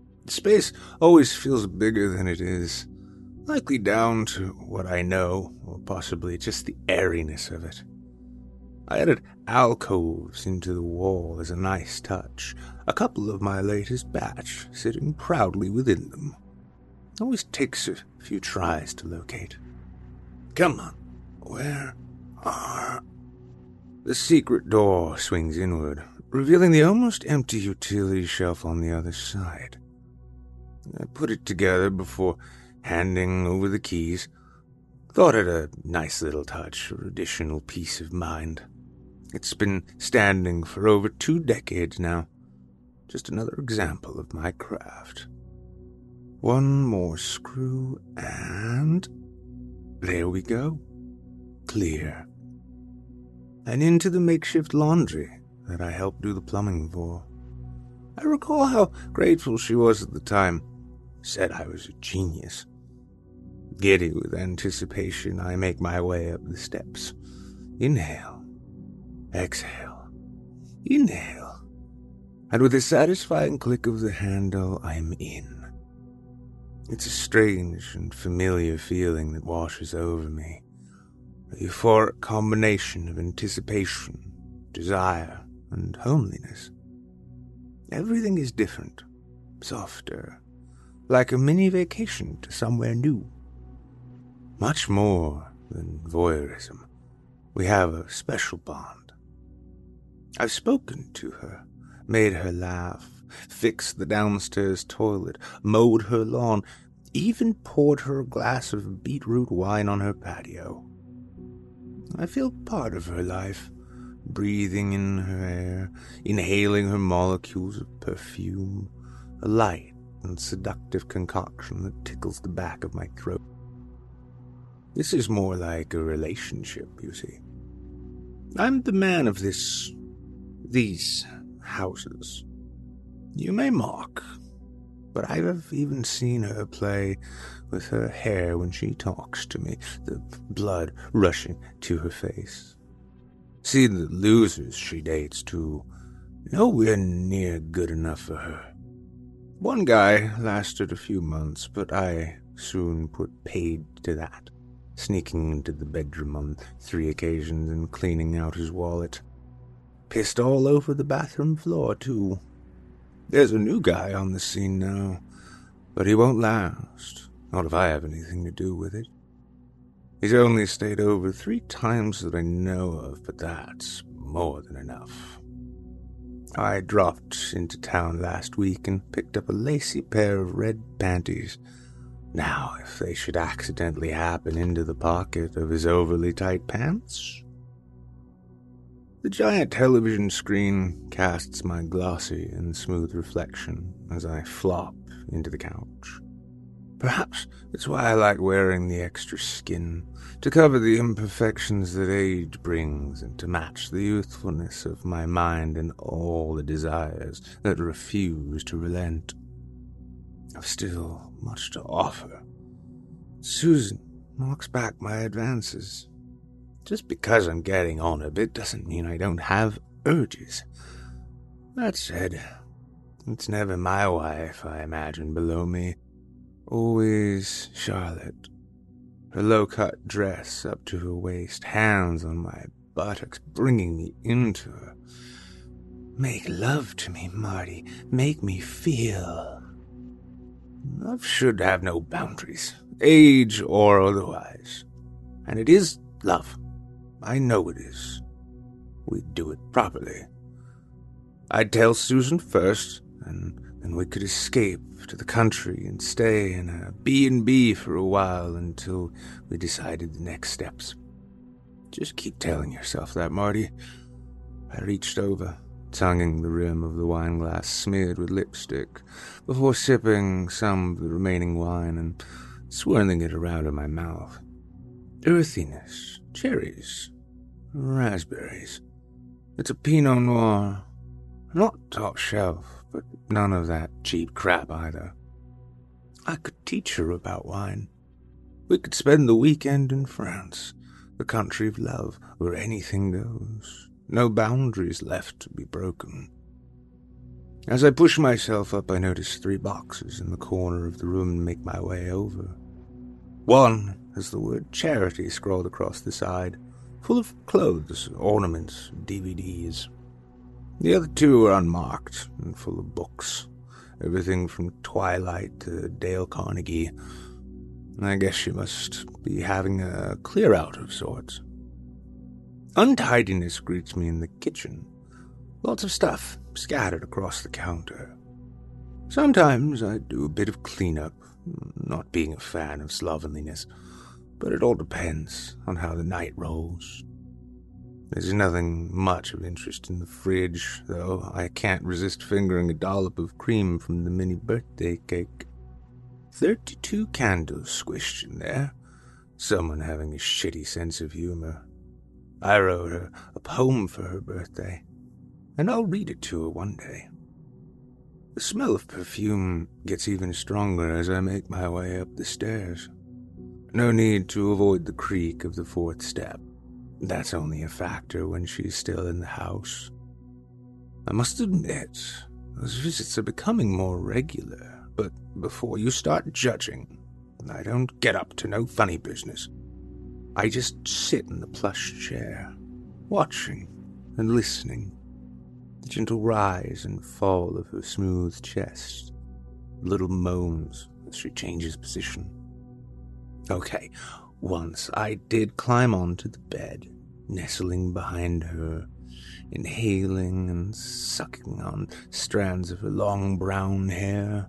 Space always feels bigger than it is, likely down to what I know or possibly just the airiness of it. I added alcoves into the wall as a nice touch, a couple of my latest batch sitting proudly within them. Always takes a few tries to locate. Come on, where are... The secret door swings inward, revealing the almost empty utility shelf on the other side. I put it together before handing over the keys. Thought it a nice little touch for additional peace of mind. It's been standing for over 2 decades now. Just another example of my craft. One more screw and... there we go. Clear. And into the makeshift laundry that I helped do the plumbing for. I recall how grateful she was at the time. Said I was a genius. Giddy with anticipation, I make my way up the steps. Inhale. Exhale. Inhale. And with a satisfying click of the handle, I'm in. It's a strange and familiar feeling that washes over me. A euphoric combination of anticipation, desire, and homeliness. Everything is different, softer, like a mini vacation to somewhere new. Much more than voyeurism. We have a special bond. I've spoken to her, made her laugh, fixed the downstairs toilet, mowed her lawn, even poured her a glass of beetroot wine on her patio. I feel part of her life, breathing in her air, inhaling her molecules of perfume, a light and seductive concoction that tickles the back of my throat. This is more like a relationship, you see. I'm the man of these houses. You may mock, but I have even seen her play with her hair when she talks to me, the blood rushing to her face. See the losers she dates, too. Nowhere near good enough for her. One guy lasted a few months, but I soon put paid to that, sneaking into the bedroom on 3 occasions and cleaning out his wallet. Pissed all over the bathroom floor, too. There's a new guy on the scene now, but he won't last, not if I have anything to do with it. He's only stayed over 3 times that I know of, but that's more than enough. I dropped into town last week and picked up a lacy pair of red panties. Now, if they should accidentally happen into the pocket of his overly tight pants... The giant television screen casts my glossy and smooth reflection as I flop into the couch. Perhaps it's why I like wearing the extra skin, to cover the imperfections that age brings and to match the youthfulness of my mind and all the desires that refuse to relent. I've still much to offer. Susan knocks back my advances. Just because I'm getting on a bit doesn't mean I don't have urges. That said, it's never my wife I imagine below me. Always Charlotte. Her low-cut dress up to her waist, hands on my buttocks, bringing me into her. Make love to me, Marty. Make me feel. Love should have no boundaries, age or otherwise. And it is love. I know it is. We'd do it properly. I'd tell Susan first, and then we could escape to the country and stay in a B&B for a while until we decided the next steps. Just keep telling yourself that, Marty. I reached over, tonguing the rim of the wine glass smeared with lipstick, before sipping some of the remaining wine and swirling it around in my mouth. Earthiness, cherries, raspberries. It's a Pinot Noir. Not top shelf, but none of that cheap crap either. I could teach her about wine. We could spend the weekend in France, the country of love, where anything goes. No boundaries left to be broken. As I push myself up, I notice 3 boxes in the corner of the room and make my way over. One as the word charity scrawled across the side, full of clothes, ornaments, DVDs. The other two were unmarked and full of books, everything from Twilight to Dale Carnegie. I guess she must be having a clear-out of sorts. Untidiness greets me in the kitchen. Lots of stuff scattered across the counter. Sometimes I do a bit of cleanup, not being a fan of slovenliness, but it all depends on how the night rolls. There's nothing much of interest in the fridge, though I can't resist fingering a dollop of cream from the mini birthday cake. 32 candles squished in there, someone having a shitty sense of humor. I wrote her a poem for her birthday, and I'll read it to her one day. The smell of perfume gets even stronger as I make my way up the stairs. No need to avoid the creak of the fourth step. That's only a factor when she's still in the house. I must admit, those visits are becoming more regular, but before you start judging, I don't get up to no funny business. I just sit in the plush chair, watching and listening. The gentle rise and fall of her smooth chest, little moans as she changes position. Okay, once I did climb onto the bed, nestling behind her, inhaling and sucking on strands of her long brown hair.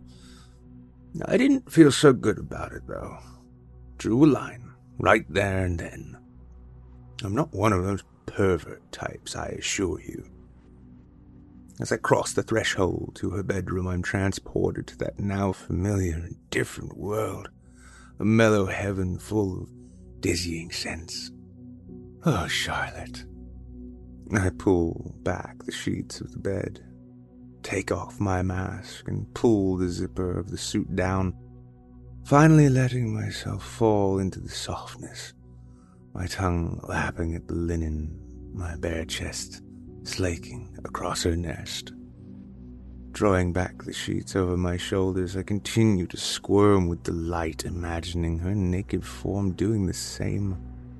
I didn't feel so good about it, though. Drew a line. Right there and then. I'm not one of those pervert types, I assure you. As I cross the threshold to her bedroom, I'm transported to that now familiar and different world, a mellow heaven full of dizzying scents. Oh, Charlotte. I pull back the sheets of the bed, take off my mask, and pull the zipper of the suit down, finally letting myself fall into the softness, my tongue lapping at the linen, my bare chest slaking across her nest. Drawing back the sheets over my shoulders, I continue to squirm with delight, imagining her naked form doing the same.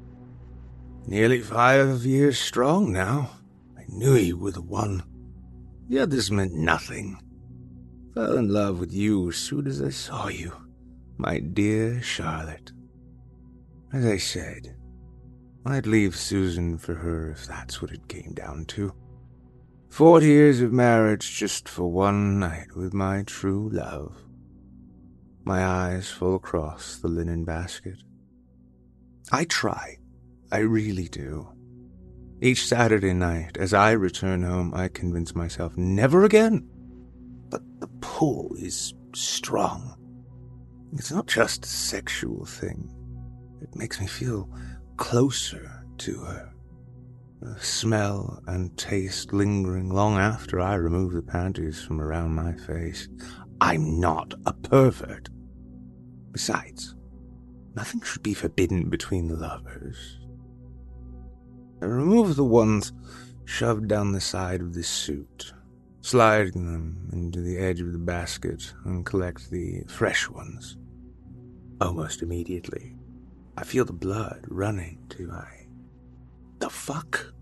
Nearly 5 years strong now. I knew you were the one. The others meant nothing. Fell in love with you as soon as I saw you. My dear Charlotte. As I said, I'd leave Susan for her if that's what it came down to. 40 years of marriage just for one night with my true love. My eyes fall across the linen basket. I try. I really do. Each Saturday night, as I return home, I convince myself never again. But the pull is strong. It's not just a sexual thing. It makes me feel closer to her. The smell and taste lingering long after I remove the panties from around my face. I'm not a pervert. Besides, nothing should be forbidden between the lovers. I remove the ones shoved down the side of the suit, sliding them into the edge of the basket, and collect the fresh ones. Almost immediately, I feel the blood running to my... The fuck?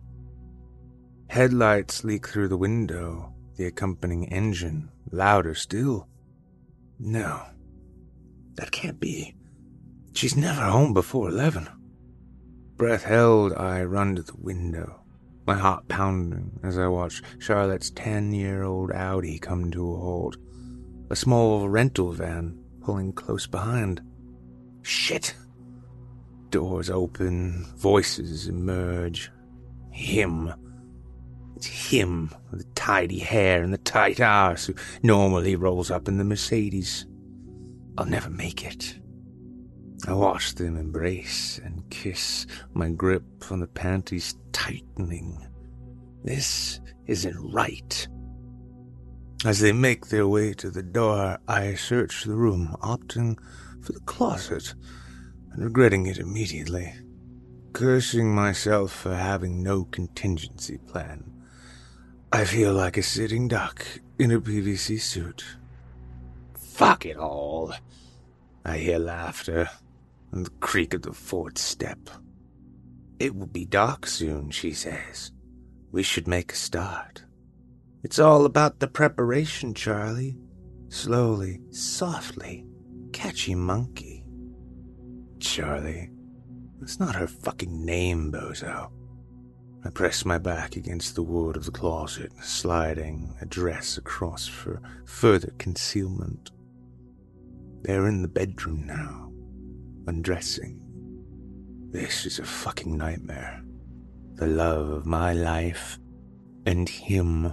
Headlights leak through the window, the accompanying engine, louder still. No, that can't be. She's never home before 11. Breath held, I run to the window, my heart pounding as I watch Charlotte's 10-year-old Audi come to a halt, a small rental van pulling close behind. Shit! Doors open, voices emerge. Him. It's him, with the tidy hair and the tight arse, who normally rolls up in the Mercedes. I'll never make it. I watch them embrace and kiss, my grip on the panties tightening. This isn't right. As they make their way to the door, I search the room, opting for the closet, and regretting it immediately, cursing myself for having no contingency plan. I feel like a sitting duck in a PVC suit. Fuck it all. I hear laughter. and the creak of the fourth step. It will be dark soon, she says. We should make a start. It's all about the preparation, Charlie. Slowly, softly, catchy monkey. Charlie. That's not her fucking name, bozo. I press my back against the wood of the closet, sliding a dress across for further concealment. They're in the bedroom now, undressing. This is a fucking nightmare. The love of my life, and him.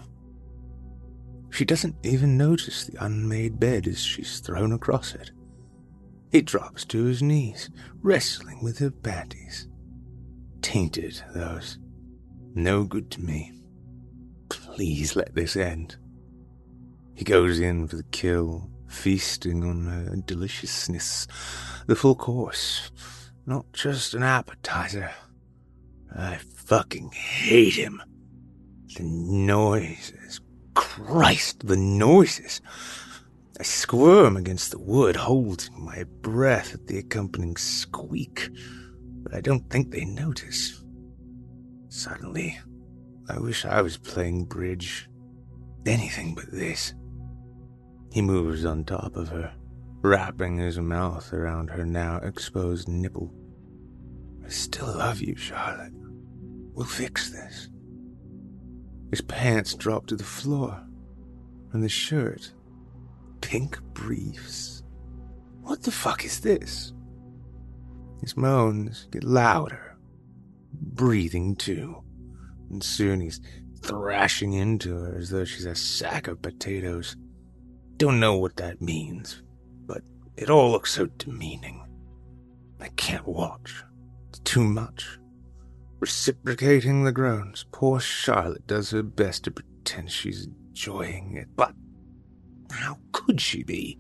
She doesn't even notice the unmade bed as she's thrown across it. He drops to his knees, wrestling with her panties. Tainted, those. No good to me. Please let this end. He goes in for the kill, feasting on her deliciousness, the full course, not just an appetizer. I fucking hate him. The noises. Christ, the noises. I squirm against the wood, holding my breath at the accompanying squeak, but I don't think they notice. Suddenly, I wish I was playing bridge. Anything but this. He moves on top of her, wrapping his mouth around her now exposed nipple. I still love you, Charlotte. We'll fix this. His pants drop to the floor, and the shirt. Pink briefs. What the fuck is this? His moans get louder, breathing too, and soon he's thrashing into her as though she's a sack of potatoes. Don't know what that means, but it all looks so demeaning. I can't watch. It's too much. Reciprocating the groans, poor Charlotte does her best to pretend she's enjoying it, but how could she be?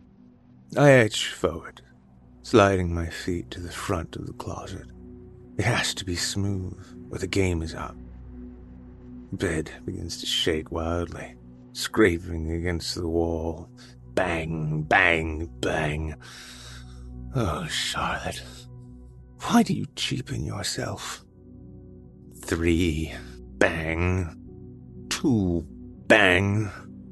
I edge forward, sliding my feet to the front of the closet. It has to be smooth, or the game is up. The bed begins to shake wildly, scraping against the wall. Bang, bang, bang. Oh, Charlotte, why do you cheapen yourself? 3, bang. 2, bang.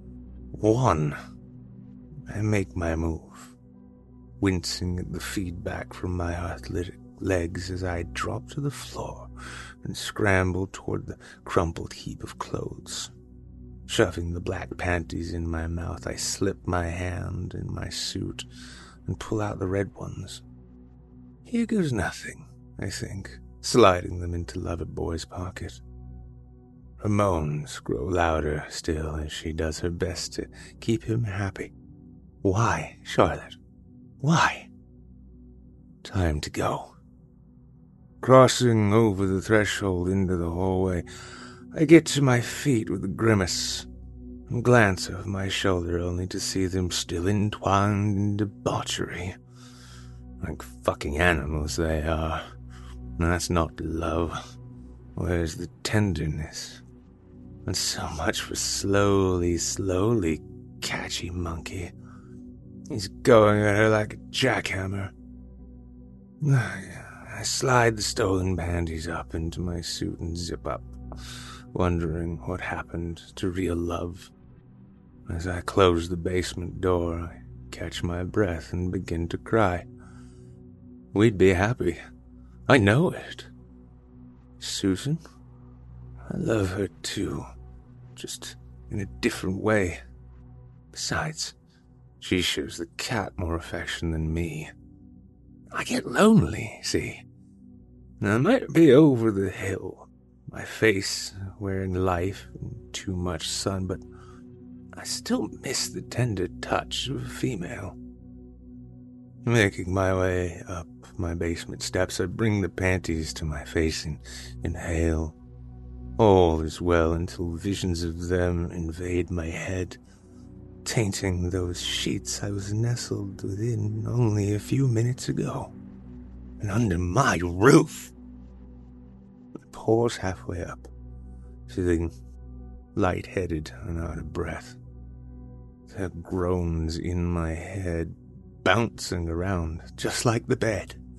1. I make my move, wincing at the feedback from my athletic legs as I drop to the floor and scramble toward the crumpled heap of clothes. Shoving the black panties in my mouth, I slip my hand in my suit and pull out the red ones. Here goes nothing, I think, sliding them into Loverboy's pocket. Her moans grow louder still as she does her best to keep him happy. Why, Charlotte? Why? Time to go. Crossing over the threshold into the hallway, I get to my feet with a grimace and glance over my shoulder only to see them still entwined in debauchery. Like fucking animals they are. That's not love. Where's the tenderness? And so much for slowly, catchy monkey. He's going at her like a jackhammer. I slide the stolen panties up into my suit and zip up, wondering what happened to real love. As I close the basement door, I catch my breath and begin to cry. We'd be happy. I know it. Susan? I love her too, just in a different way. Besides, she shows the cat more affection than me. I get lonely, see. I might be over the hill, my face wearing life and too much sun, but I still miss the tender touch of a female. Making my way up my basement steps, I bring the panties to my face and inhale. All is well until visions of them invade my head, tainting those sheets I was nestled within only a few minutes ago, and under my roof. I pause halfway up, feeling lightheaded and out of breath. There are groans in my head, bouncing around, just like the bed.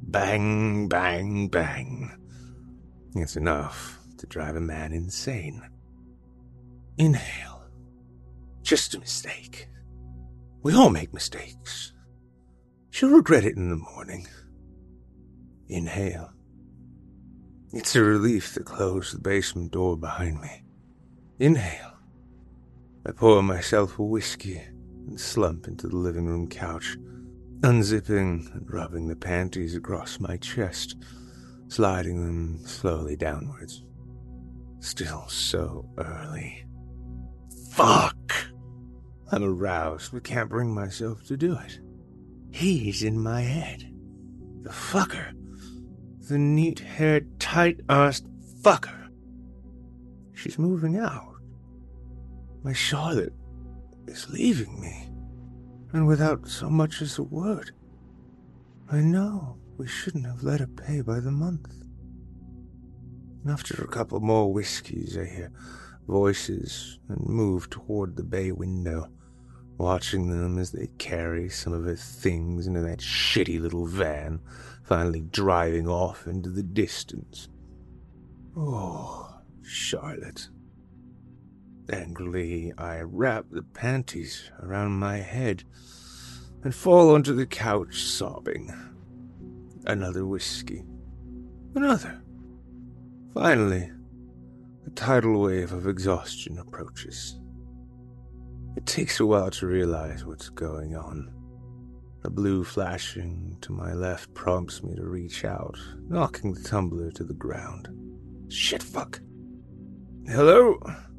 Bang, bang, bang. It's enough to drive a man insane. Inhale. Just a mistake. We all make mistakes. She'll regret it in the morning. Inhale. It's a relief to close the basement door behind me. Inhale. I pour myself a whiskey and slump into the living room couch, unzipping and rubbing the panties across my chest, sliding them slowly downwards. Still so early. Fuck! I'm aroused, but can't bring myself to do it. He's in my head. The fucker. The neat-haired, tight-assed fucker. She's moving out. My Charlotte is leaving me, and without so much as a word. I know we shouldn't have let her pay by the month. After a couple more whiskeys, I hear voices and move toward the bay window, watching them as they carry some of her things into that shitty little van, finally driving off into the distance. Oh, Charlotte. Angrily, I wrap the panties around my head and fall onto the couch sobbing. Another whiskey. Another. Finally, a tidal wave of exhaustion approaches. It takes a while to realize what's going on. A blue flashing to my left prompts me to reach out, knocking the tumbler to the ground. Shit, fuck. Hello?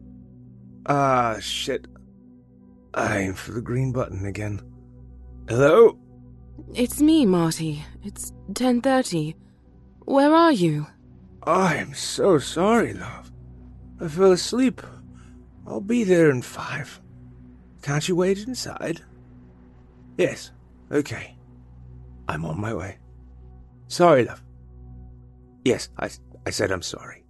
Shit. I aim for the green button again. Hello? It's me, Marty. It's 10:30. Where are you? I'm so sorry, love. I fell asleep. I'll be there in 5. Can't you wait inside? Yes, okay. I'm on my way. Sorry, love. Yes, I said I'm sorry.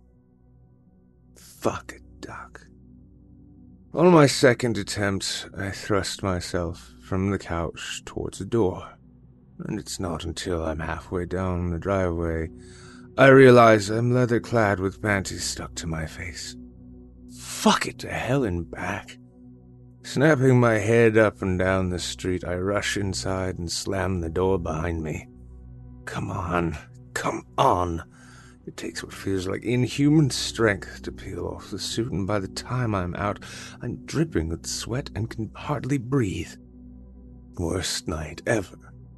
Fuck a duck. On my second attempt, I thrust myself from the couch towards the door, and it's not until I'm halfway down the driveway I realize I'm leather-clad with panties stuck to my face. Fuck it to hell and back. Snapping my head up and down the street, I rush inside and slam the door behind me. Come on, come on. It takes what feels like inhuman strength to peel off the suit, and by the time I'm out, I'm dripping with sweat and can hardly breathe. Worst night ever.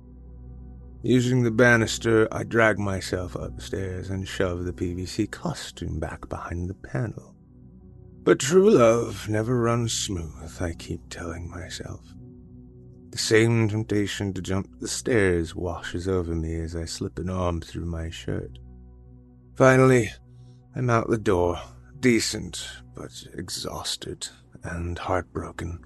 Using the banister, I drag myself upstairs and shove the PVC costume back behind the panel. But true love never runs smooth, I keep telling myself. The same temptation to jump the stairs washes over me as I slip an arm through my shirt. Finally, I'm out the door, decent, but exhausted and heartbroken.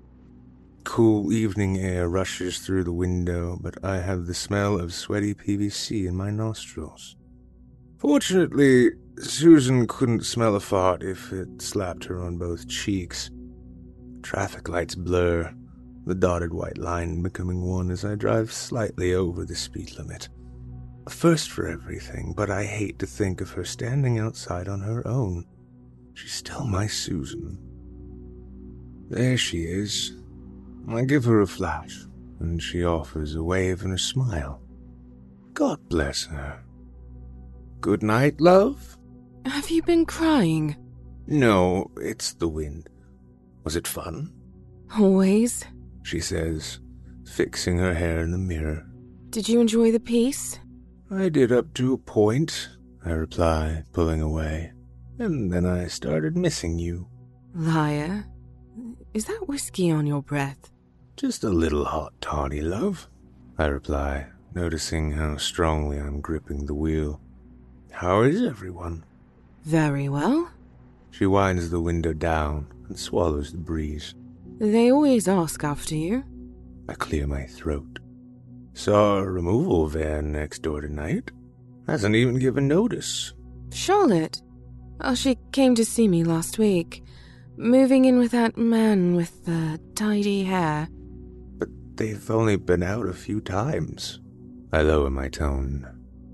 Cool evening air rushes through the window, but I have the smell of sweaty PVC in my nostrils. Fortunately, Susan couldn't smell a fart if it slapped her on both cheeks. Traffic lights blur, the dotted white line becoming one as I drive slightly over the speed limit. A first for everything, but I hate to think of her standing outside on her own. She's still my Susan. There she is. I give her a flash, and she offers a wave and a smile. God bless her. Good night, love? Have you been crying? No, it's the wind. Was it fun? Always, she says, fixing her hair in the mirror. Did you enjoy the piece? I did up to a point, I reply, pulling away. And then I started missing you. Liar. Is that whiskey on your breath? Just a little hot toddy, love, I reply, noticing how strongly I'm gripping the wheel. How is everyone? Very well. She winds the window down and swallows the breeze. They always ask after you. I clear my throat. Saw a removal van next door tonight. Hasn't even given notice. Charlotte? Oh, she came to see me last week. Moving in with that man with the tidy hair. But they've only been out a few times. I lower my tone.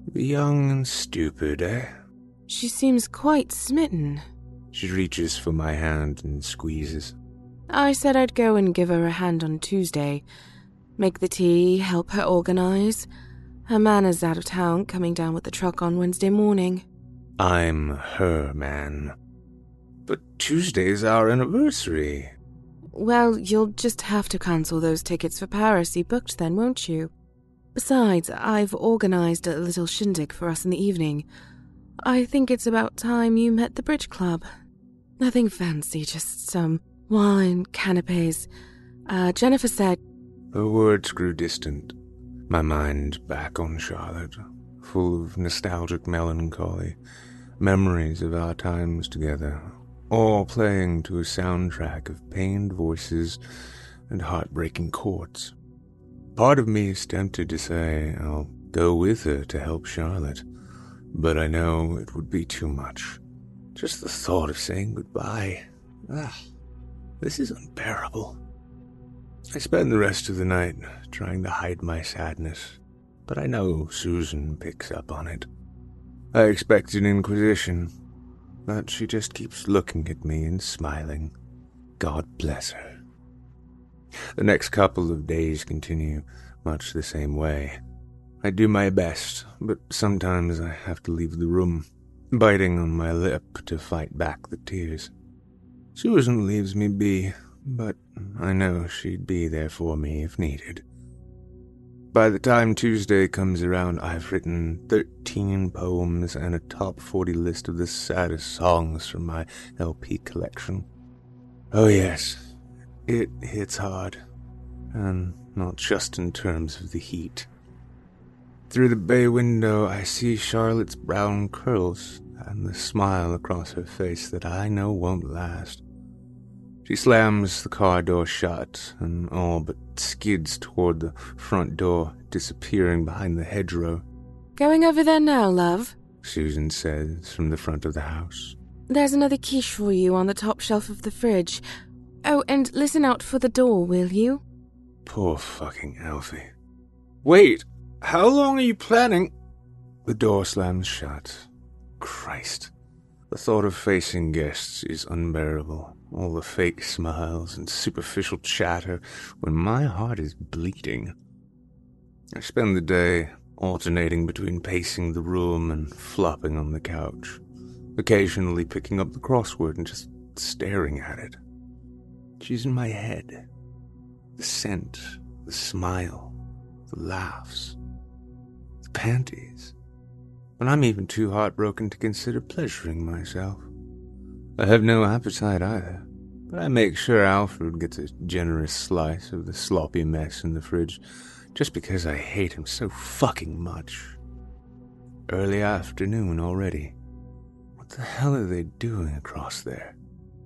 Young and stupid, eh? She seems quite smitten. She reaches for my hand and squeezes. I said I'd go and give her a hand on Tuesday. Make the tea, help her organize. Her man is out of town, coming down with the truck on Wednesday morning. I'm her man. But Tuesday's our anniversary. Well, you'll just have to cancel those tickets for Paris you booked then, won't you? Besides, I've organized a little shindig for us in the evening. I think it's about time you met the bridge club. Nothing fancy, just some wine, canapes. Jennifer said... Her words grew distant. My mind back on Charlotte, full of nostalgic melancholy, memories of our times together, all playing to a soundtrack of pained voices and heartbreaking chords. Part of me is tempted to say I'll go with her to help Charlotte, but I know it would be too much. Just the thought of saying goodbye. This is unbearable. I spend the rest of the night trying to hide my sadness, but I know Susan picks up on it. I expect an inquisition, but she just keeps looking at me and smiling. God bless her. The next couple of days continue much the same way. I do my best, but sometimes I have to leave the room, biting on my lip to fight back the tears. Susan leaves me be, but I know she'd be there for me if needed. By the time Tuesday comes around, I've written 13 poems and a top 40 list of the saddest songs from my LP collection. Oh yes, it hits hard, and not just in terms of the heat. Through the bay window, I see Charlotte's brown curls and the smile across her face that I know won't last. She slams the car door shut and all but skids toward the front door, disappearing behind the hedgerow. Going over there now, love, Susan says from the front of the house. There's another quiche for you on the top shelf of the fridge. Oh, and listen out for the door, will you? Poor fucking Alfie. Wait, how long are you planning? The door slams shut. Christ. The thought of facing guests is unbearable. All the fake smiles and superficial chatter when my heart is bleeding. I spend the day alternating between pacing the room and flopping on the couch, occasionally picking up the crossword and just staring at it. She's in my head. The scent, the smile, the laughs, the panties. But I'm even too heartbroken to consider pleasuring myself. I have no appetite either, but I make sure Alfred gets a generous slice of the sloppy mess in the fridge, just because I hate him so fucking much. Early afternoon already. What the hell are they doing across there?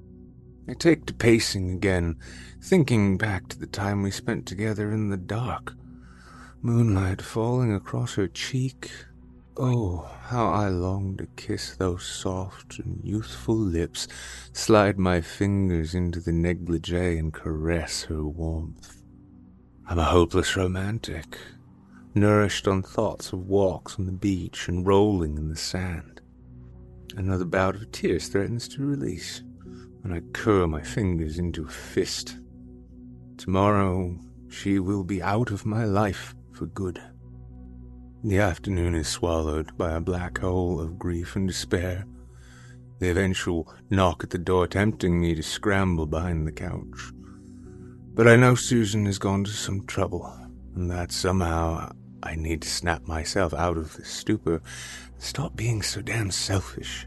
I take to pacing again, thinking back to the time we spent together in the dark. Moonlight falling across her cheek. Oh, how I long to kiss those soft and youthful lips, slide my fingers into the negligee and caress her warmth. I'm a hopeless romantic, nourished on thoughts of walks on the beach and rolling in the sand. Another bout of tears threatens to release, and I curl my fingers into a fist. Tomorrow she will be out of my life for good. The afternoon is swallowed by a black hole of grief and despair, the eventual knock at the door tempting me to scramble behind the couch. But I know Susan has gone to some trouble, and that somehow I need to snap myself out of this stupor and stop being so damn selfish.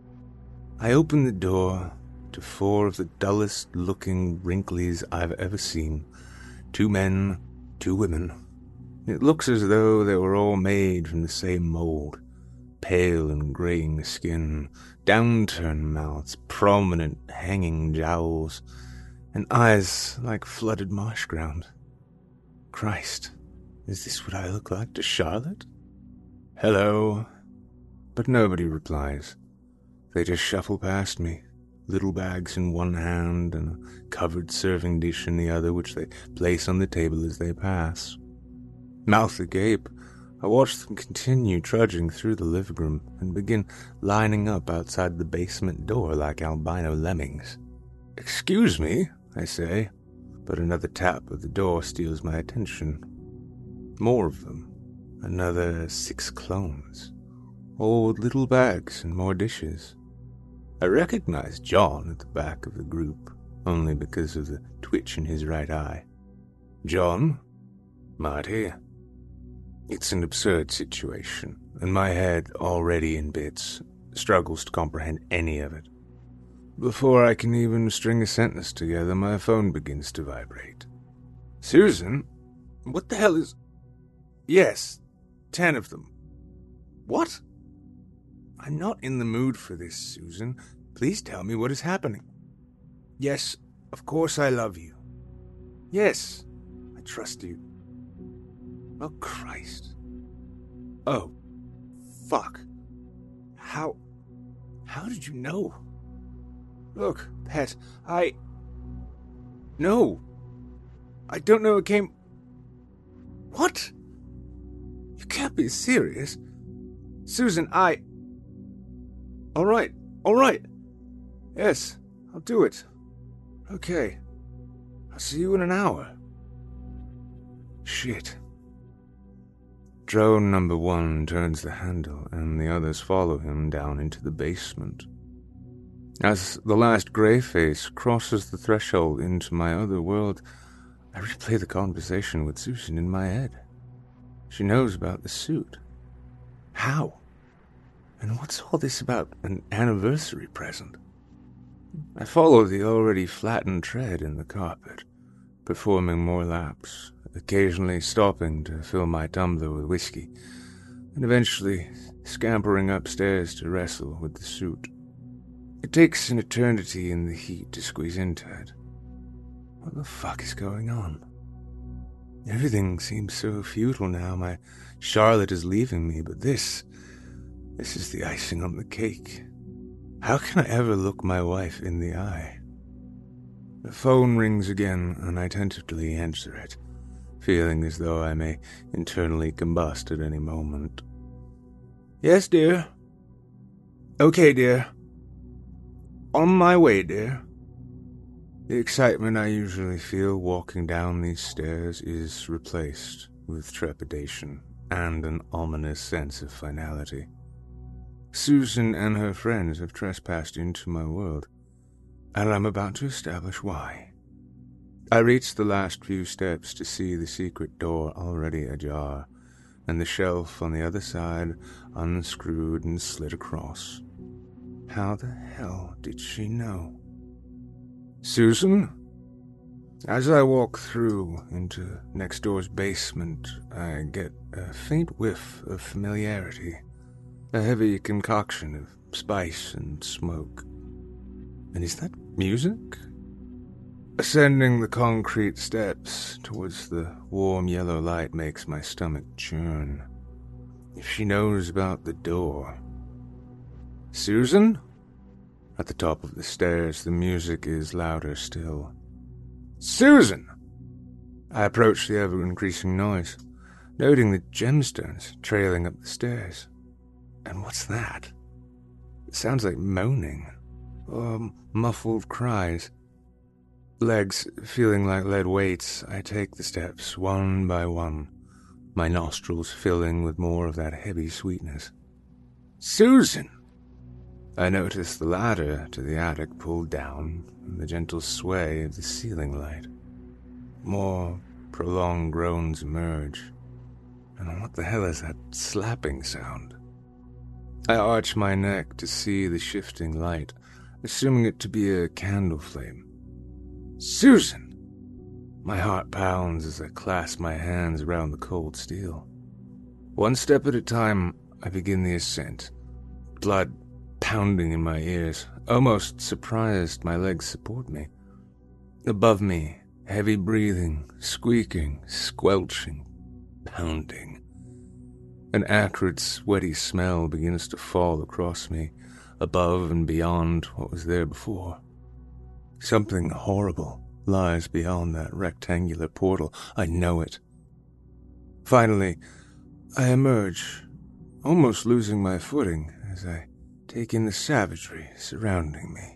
I open the door to 4 of the dullest-looking wrinklies I've ever seen. 2 men, 2 women. It looks as though they were all made from the same mold. Pale and graying skin, downturned mouths, prominent hanging jowls, and eyes like flooded marsh ground. Christ, is this what I look like to Charlotte? Hello? But nobody replies. They just shuffle past me, little bags in one hand and a covered serving dish in the other, which they place on the table as they pass. Mouth agape, I watched them continue trudging through the living room and begin lining up outside the basement door like albino lemmings. "Excuse me," I say, but another tap of the door steals my attention. More of them. Another 6 clones. All with little bags and more dishes. I recognize John at the back of the group, only because of the twitch in his right eye. "John? Marty?" It's an absurd situation, and my head, already in bits, struggles to comprehend any of it. Before I can even string a sentence together, my phone begins to vibrate. "Susan? What the hell is—" "Yes, 10 of them." "What?" "I'm not in the mood for this, Susan. Please tell me what is happening." "Yes, of course I love you." "Yes, I trust you." "Oh, Christ. Oh, fuck. How did you know?" "Look, Pet, No. I don't know it came... What? You can't be serious. Susan, All right. Yes, I'll do it. Okay. I'll see you in an hour. Shit. Drone number 1 turns the handle, and the others follow him down into the basement. As the last grey face crosses the threshold into my other world, I replay the conversation with Susan in my head. She knows about the suit. How? And what's all this about an anniversary present? I follow the already flattened tread in the carpet, performing more laps, occasionally stopping to fill my tumbler with whiskey, and eventually scampering upstairs to wrestle with the suit. It takes an eternity in the heat to squeeze into it. What the fuck is going on? Everything seems so futile now. My Charlotte is leaving me, but this is the icing on the cake. How can I ever look my wife in the eye? The phone rings again, and I tentatively answer it, feeling as though I may internally combust at any moment. "Yes, dear." "Okay, dear. On my way, dear." The excitement I usually feel walking down these stairs is replaced with trepidation and an ominous sense of finality. Susan and her friends have trespassed into my world, and I'm about to establish why. I reach the last few steps to see the secret door already ajar, and the shelf on the other side unscrewed and slid across. How the hell did she know? "Susan?" As I walk through into next door's basement, I get a faint whiff of familiarity, a heavy concoction of spice and smoke. And is that music? Ascending the concrete steps towards the warm yellow light makes my stomach churn. If she knows about the door... "Susan?" At the top of the stairs, the music is louder still. "Susan!" I approach the ever-increasing noise, noting the gemstones trailing up the stairs. And what's that? It sounds like moaning, or muffled cries. Legs feeling like lead weights, I take the steps one by one, my nostrils filling with more of that heavy sweetness. "Susan!" I notice the ladder to the attic pulled down and the gentle sway of the ceiling light. More prolonged groans emerge. And what the hell is that slapping sound? I arch my neck to see the shifting light, assuming it to be a candle flame. "Susan!" My heart pounds as I clasp my hands around the cold steel. One step at a time, I begin the ascent, blood pounding in my ears, almost surprised my legs support me. Above me, heavy breathing, squeaking, squelching, pounding. An acrid, sweaty smell begins to fall across me, above and beyond what was there before. Something horrible lies beyond that rectangular portal. I know it. Finally, I emerge, almost losing my footing as I take in the savagery surrounding me.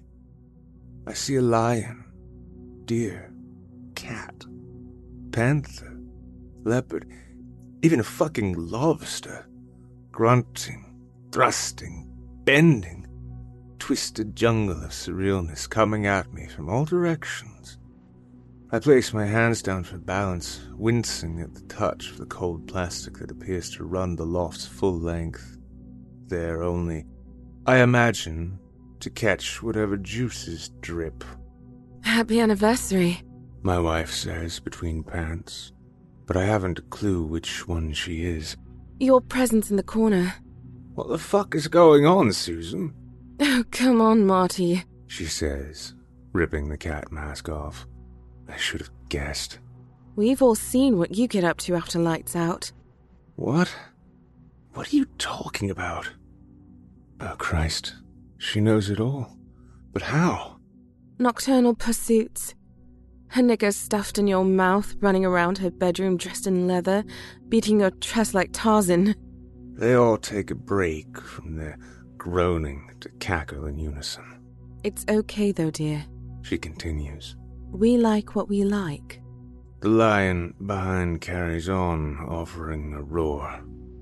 I see a lion, deer, cat, panther, leopard, even a fucking lobster, grunting, thrusting, bending, twisted jungle of surrealness coming at me from all directions. I place my hands down for balance, wincing at the touch of the cold plastic that appears to run the loft's full length. There only, I imagine, to catch whatever juices drip. Happy anniversary, my wife says between pants, but I haven't a clue which one she is. Your present's in the corner. What the fuck is going on, Susan? Oh, come on, Marty, she says, ripping the cat mask off. I should have guessed. We've all seen what you get up to after lights out. What? What are you talking about? Oh, Christ. She knows it all. But how? Nocturnal pursuits. Her nigger stuffed in your mouth, running around her bedroom dressed in leather, beating your chest like Tarzan. They all take a break from their groaning to cackle in unison. It's okay, though, dear, she continues. We like what we like. The lion behind carries on, offering a roar.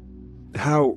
How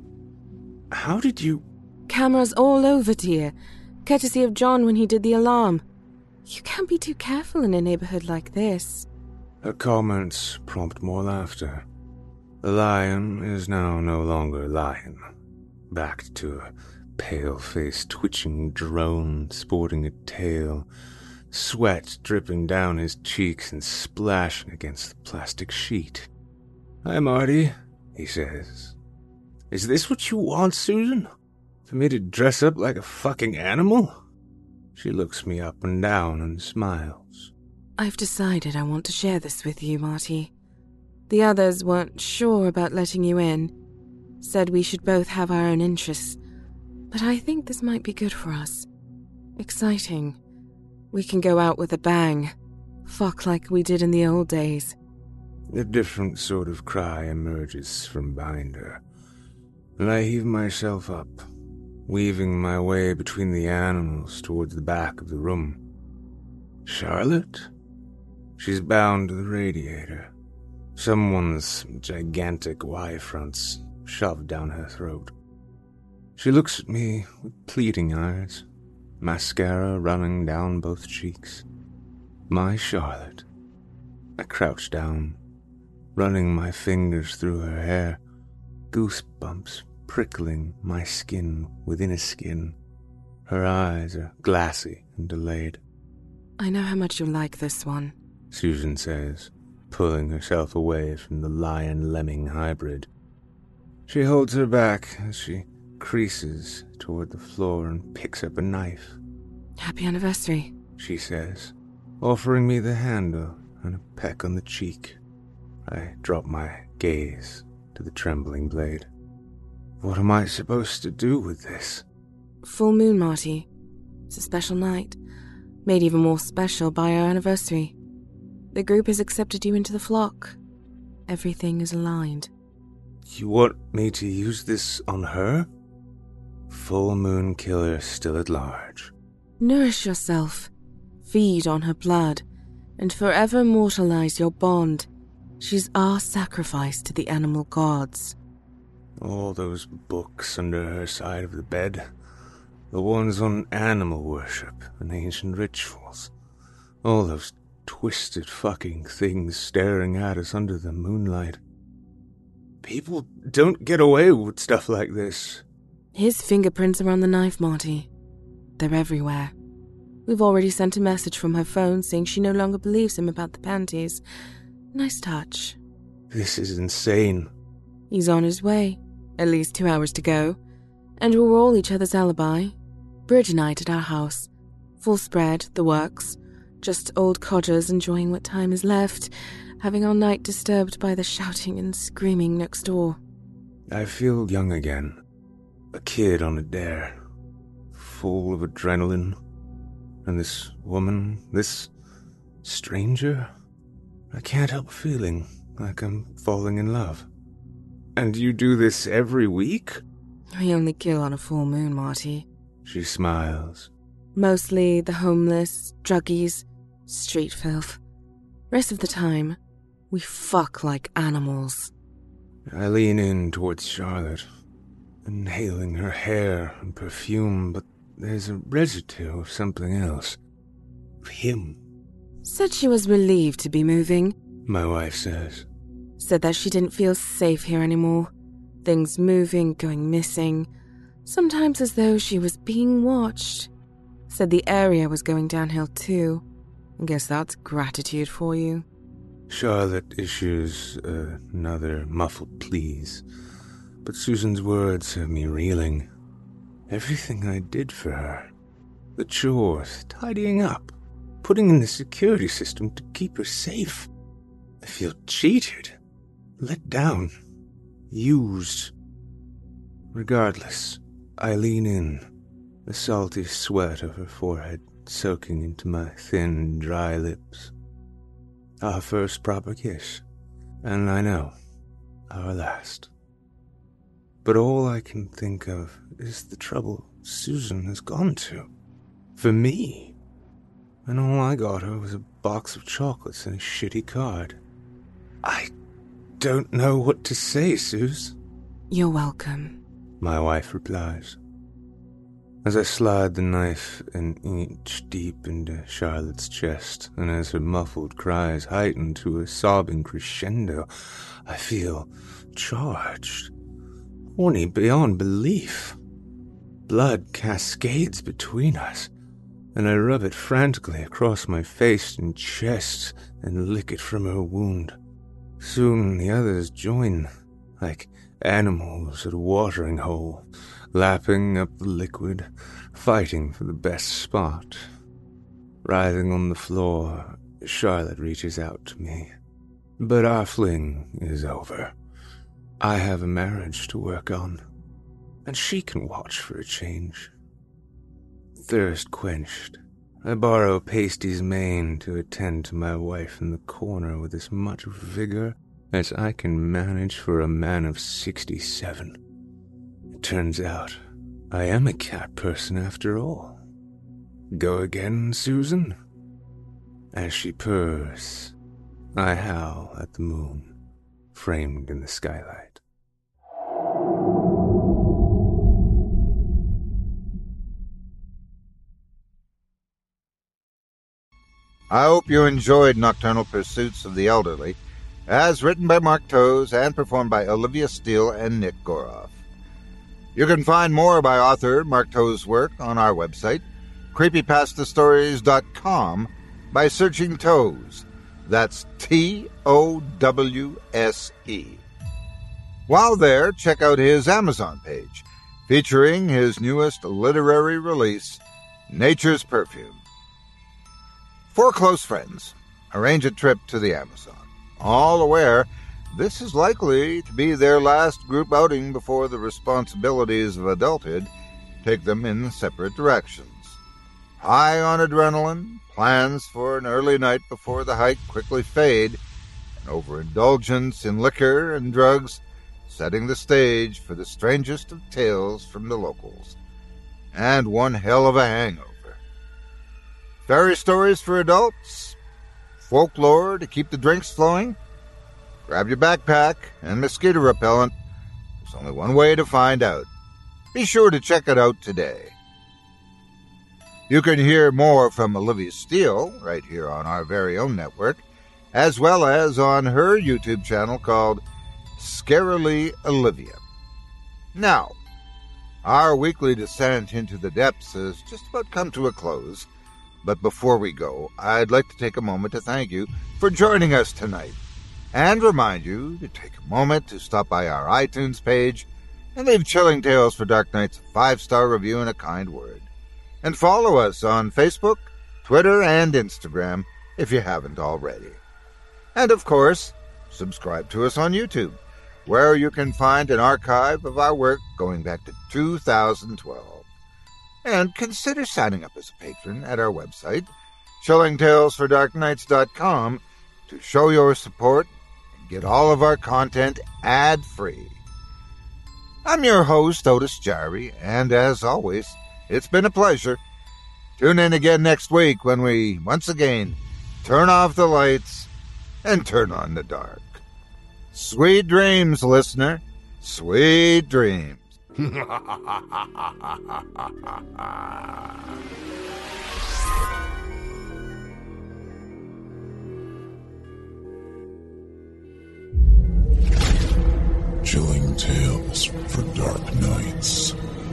did you... Cameras all over, dear. Courtesy of John when he did the alarm. You can't be too careful in a neighborhood like this. Her comments prompt more laughter. The lion is now no longer lion. Backed to a pale-faced, twitching drone sporting a tail, sweat dripping down his cheeks and splashing against the plastic sheet. Hi, Marty, he says. Is this what you want, Susan? For me to dress up like a fucking animal? She looks me up and down and smiles. I've decided I want to share this with you, Marty. The others weren't sure about letting you in. Said we should both have our own interests. But I think this might be good for us. Exciting. We can go out with a bang. Fuck like we did in the old days. A different sort of cry emerges from behind her, and I heave myself up, weaving my way between the animals towards the back of the room. Charlotte? She's bound to the radiator. Someone's gigantic Y-fronts shoved down her throat. She looks at me with pleading eyes, mascara running down both cheeks. My Charlotte. I crouch down, running my fingers through her hair, goosebumps prickling my skin within a skin. Her eyes are glassy and delayed. I know how much you like this one, Susan says, pulling herself away from the lion-lemming hybrid. She holds her back as she creases toward the floor and picks up a knife. Happy anniversary, she says, offering me the handle and a peck on the cheek. I drop my gaze to the trembling blade. What am I supposed to do with this? Full moon, Marty. It's a special night, made even more special by our anniversary. The group has accepted you into the flock. Everything is aligned. You want me to use this on her? Full moon killer still at large. Nourish yourself. Feed on her blood, and forever immortalize your bond. She's our sacrifice to the animal gods. All those books under her side of the bed. The ones on animal worship and ancient rituals. All those twisted fucking things staring at us under the moonlight. People don't get away with stuff like this. His fingerprints are on the knife, Marty. They're everywhere. We've already sent a message from her phone saying she no longer believes him about the panties. Nice touch. This is insane. He's on his way. At least 2 hours to go. And we're all each other's alibi. Bridge night at our house. Full spread, the works. Just old codgers enjoying what time is left, having our night disturbed by the shouting and screaming next door. I feel young again. A kid on a dare. Full of adrenaline. And this woman, this stranger, I can't help feeling like I'm falling in love. And you do this every week? We only kill on a full moon, Marty. She smiles. Mostly the homeless, druggies, street filth. Rest of the time, we fuck like animals. I lean in towards Charlotte, inhaling her hair and perfume, but there's a residue of something else. Of him. Said she was relieved to be moving. My wife says. Said that she didn't feel safe here anymore. Things moving, going missing. Sometimes as though she was being watched. Said the area was going downhill too. I guess that's gratitude for you. Charlotte issues another muffled please, but Susan's words have me reeling. Everything I did for her. The chores, tidying up, putting in the security system to keep her safe. I feel cheated, let down, used. Regardless, I lean in, the salty sweat of her forehead soaking into my thin, dry lips. Our first proper kiss, and I know, our last. But all I can think of is the trouble Susan has gone to. For me. And all I got her was a box of chocolates and a shitty card. I don't know what to say, Suze. You're welcome, my wife replies. As I slide the knife an inch deep into Charlotte's chest, and as her muffled cries heighten to a sobbing crescendo, I feel charged, horny beyond belief. Blood cascades between us, and I rub it frantically across my face and chest and lick it from her wound. Soon the others join, like animals at a watering hole, lapping up the liquid, fighting for the best spot. Writhing on the floor, Charlotte reaches out to me. But our fling is over. I have a marriage to work on, and she can watch for a change. Thirst quenched, I borrow Pasty's mane to attend to my wife in the corner with as much vigor as I can manage for a man of 67. It turns out I am a cat person after all. Go again, Susan? As she purrs, I howl at the moon, framed in the skylight. I hope you enjoyed Nocturnal Pursuits of the Elderly, as written by Mark Toes and performed by Olivia Steele and Nick Goroff. You can find more by author Mark Toes' work on our website, creepypastastories.com, by searching Toes. That's Towse. While there, check out his Amazon page, featuring his newest literary release, Nature's Perfume. For close friends, arrange a trip to the Amazon, all aware this is likely to be their last group outing before the responsibilities of adulthood take them in separate directions. High on adrenaline, plans for an early night before the hike quickly fade, and overindulgence in liquor and drugs setting the stage for the strangest of tales from the locals, and one hell of a hangover. Fairy stories for adults, folklore to keep the drinks flowing. Grab your backpack and mosquito repellent. There's only one way to find out. Be sure to check it out today. You can hear more from Olivia Steele right here on our very own network, as well as on her YouTube channel called Scarily Olivia. Now, our weekly descent into the depths has just about come to a close, but before we go, I'd like to take a moment to thank you for joining us tonight, and remind you to take a moment to stop by our iTunes page and leave Chilling Tales for Dark Nights a 5-star review and a kind word. And follow us on Facebook, Twitter, and Instagram if you haven't already. And of course, subscribe to us on YouTube, where you can find an archive of our work going back to 2012. And consider signing up as a patron at our website, chillingtalesfordarknights.com, to show your support and get all of our content ad-free. I'm your host, Otis Jari, and as always, it's been a pleasure. Tune in again next week when we, once again, turn off the lights and turn on the dark. Sweet dreams, listener. Sweet dreams. Chilling tales for dark nights.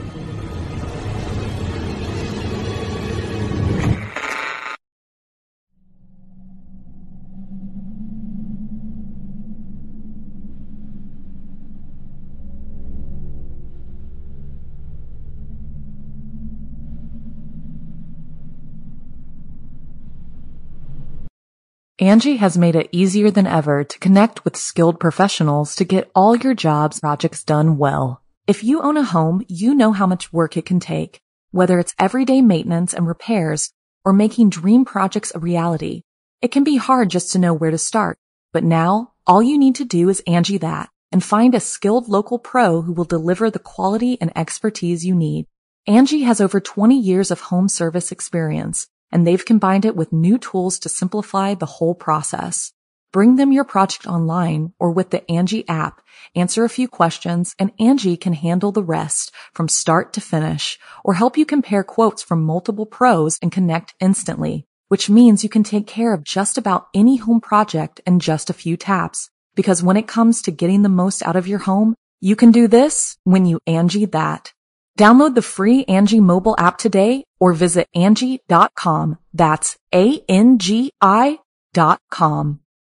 Angie has made it easier than ever to connect with skilled professionals to get all your jobs projects done well. If you own a home, you know how much work it can take, whether it's everyday maintenance and repairs or making dream projects a reality. It can be hard just to know where to start, but now all you need to do is Angie that and find a skilled local pro who will deliver the quality and expertise you need. Angie has over 20 years of home service experience, and they've combined it with new tools to simplify the whole process. Bring them your project online or with the Angie app, answer a few questions, and Angie can handle the rest from start to finish, or help you compare quotes from multiple pros and connect instantly, which means you can take care of just about any home project in just a few taps. Because when it comes to getting the most out of your home, you can do this when you Angie that. Download the free Angie mobile app today or visit Angie.com. That's ANGI.com.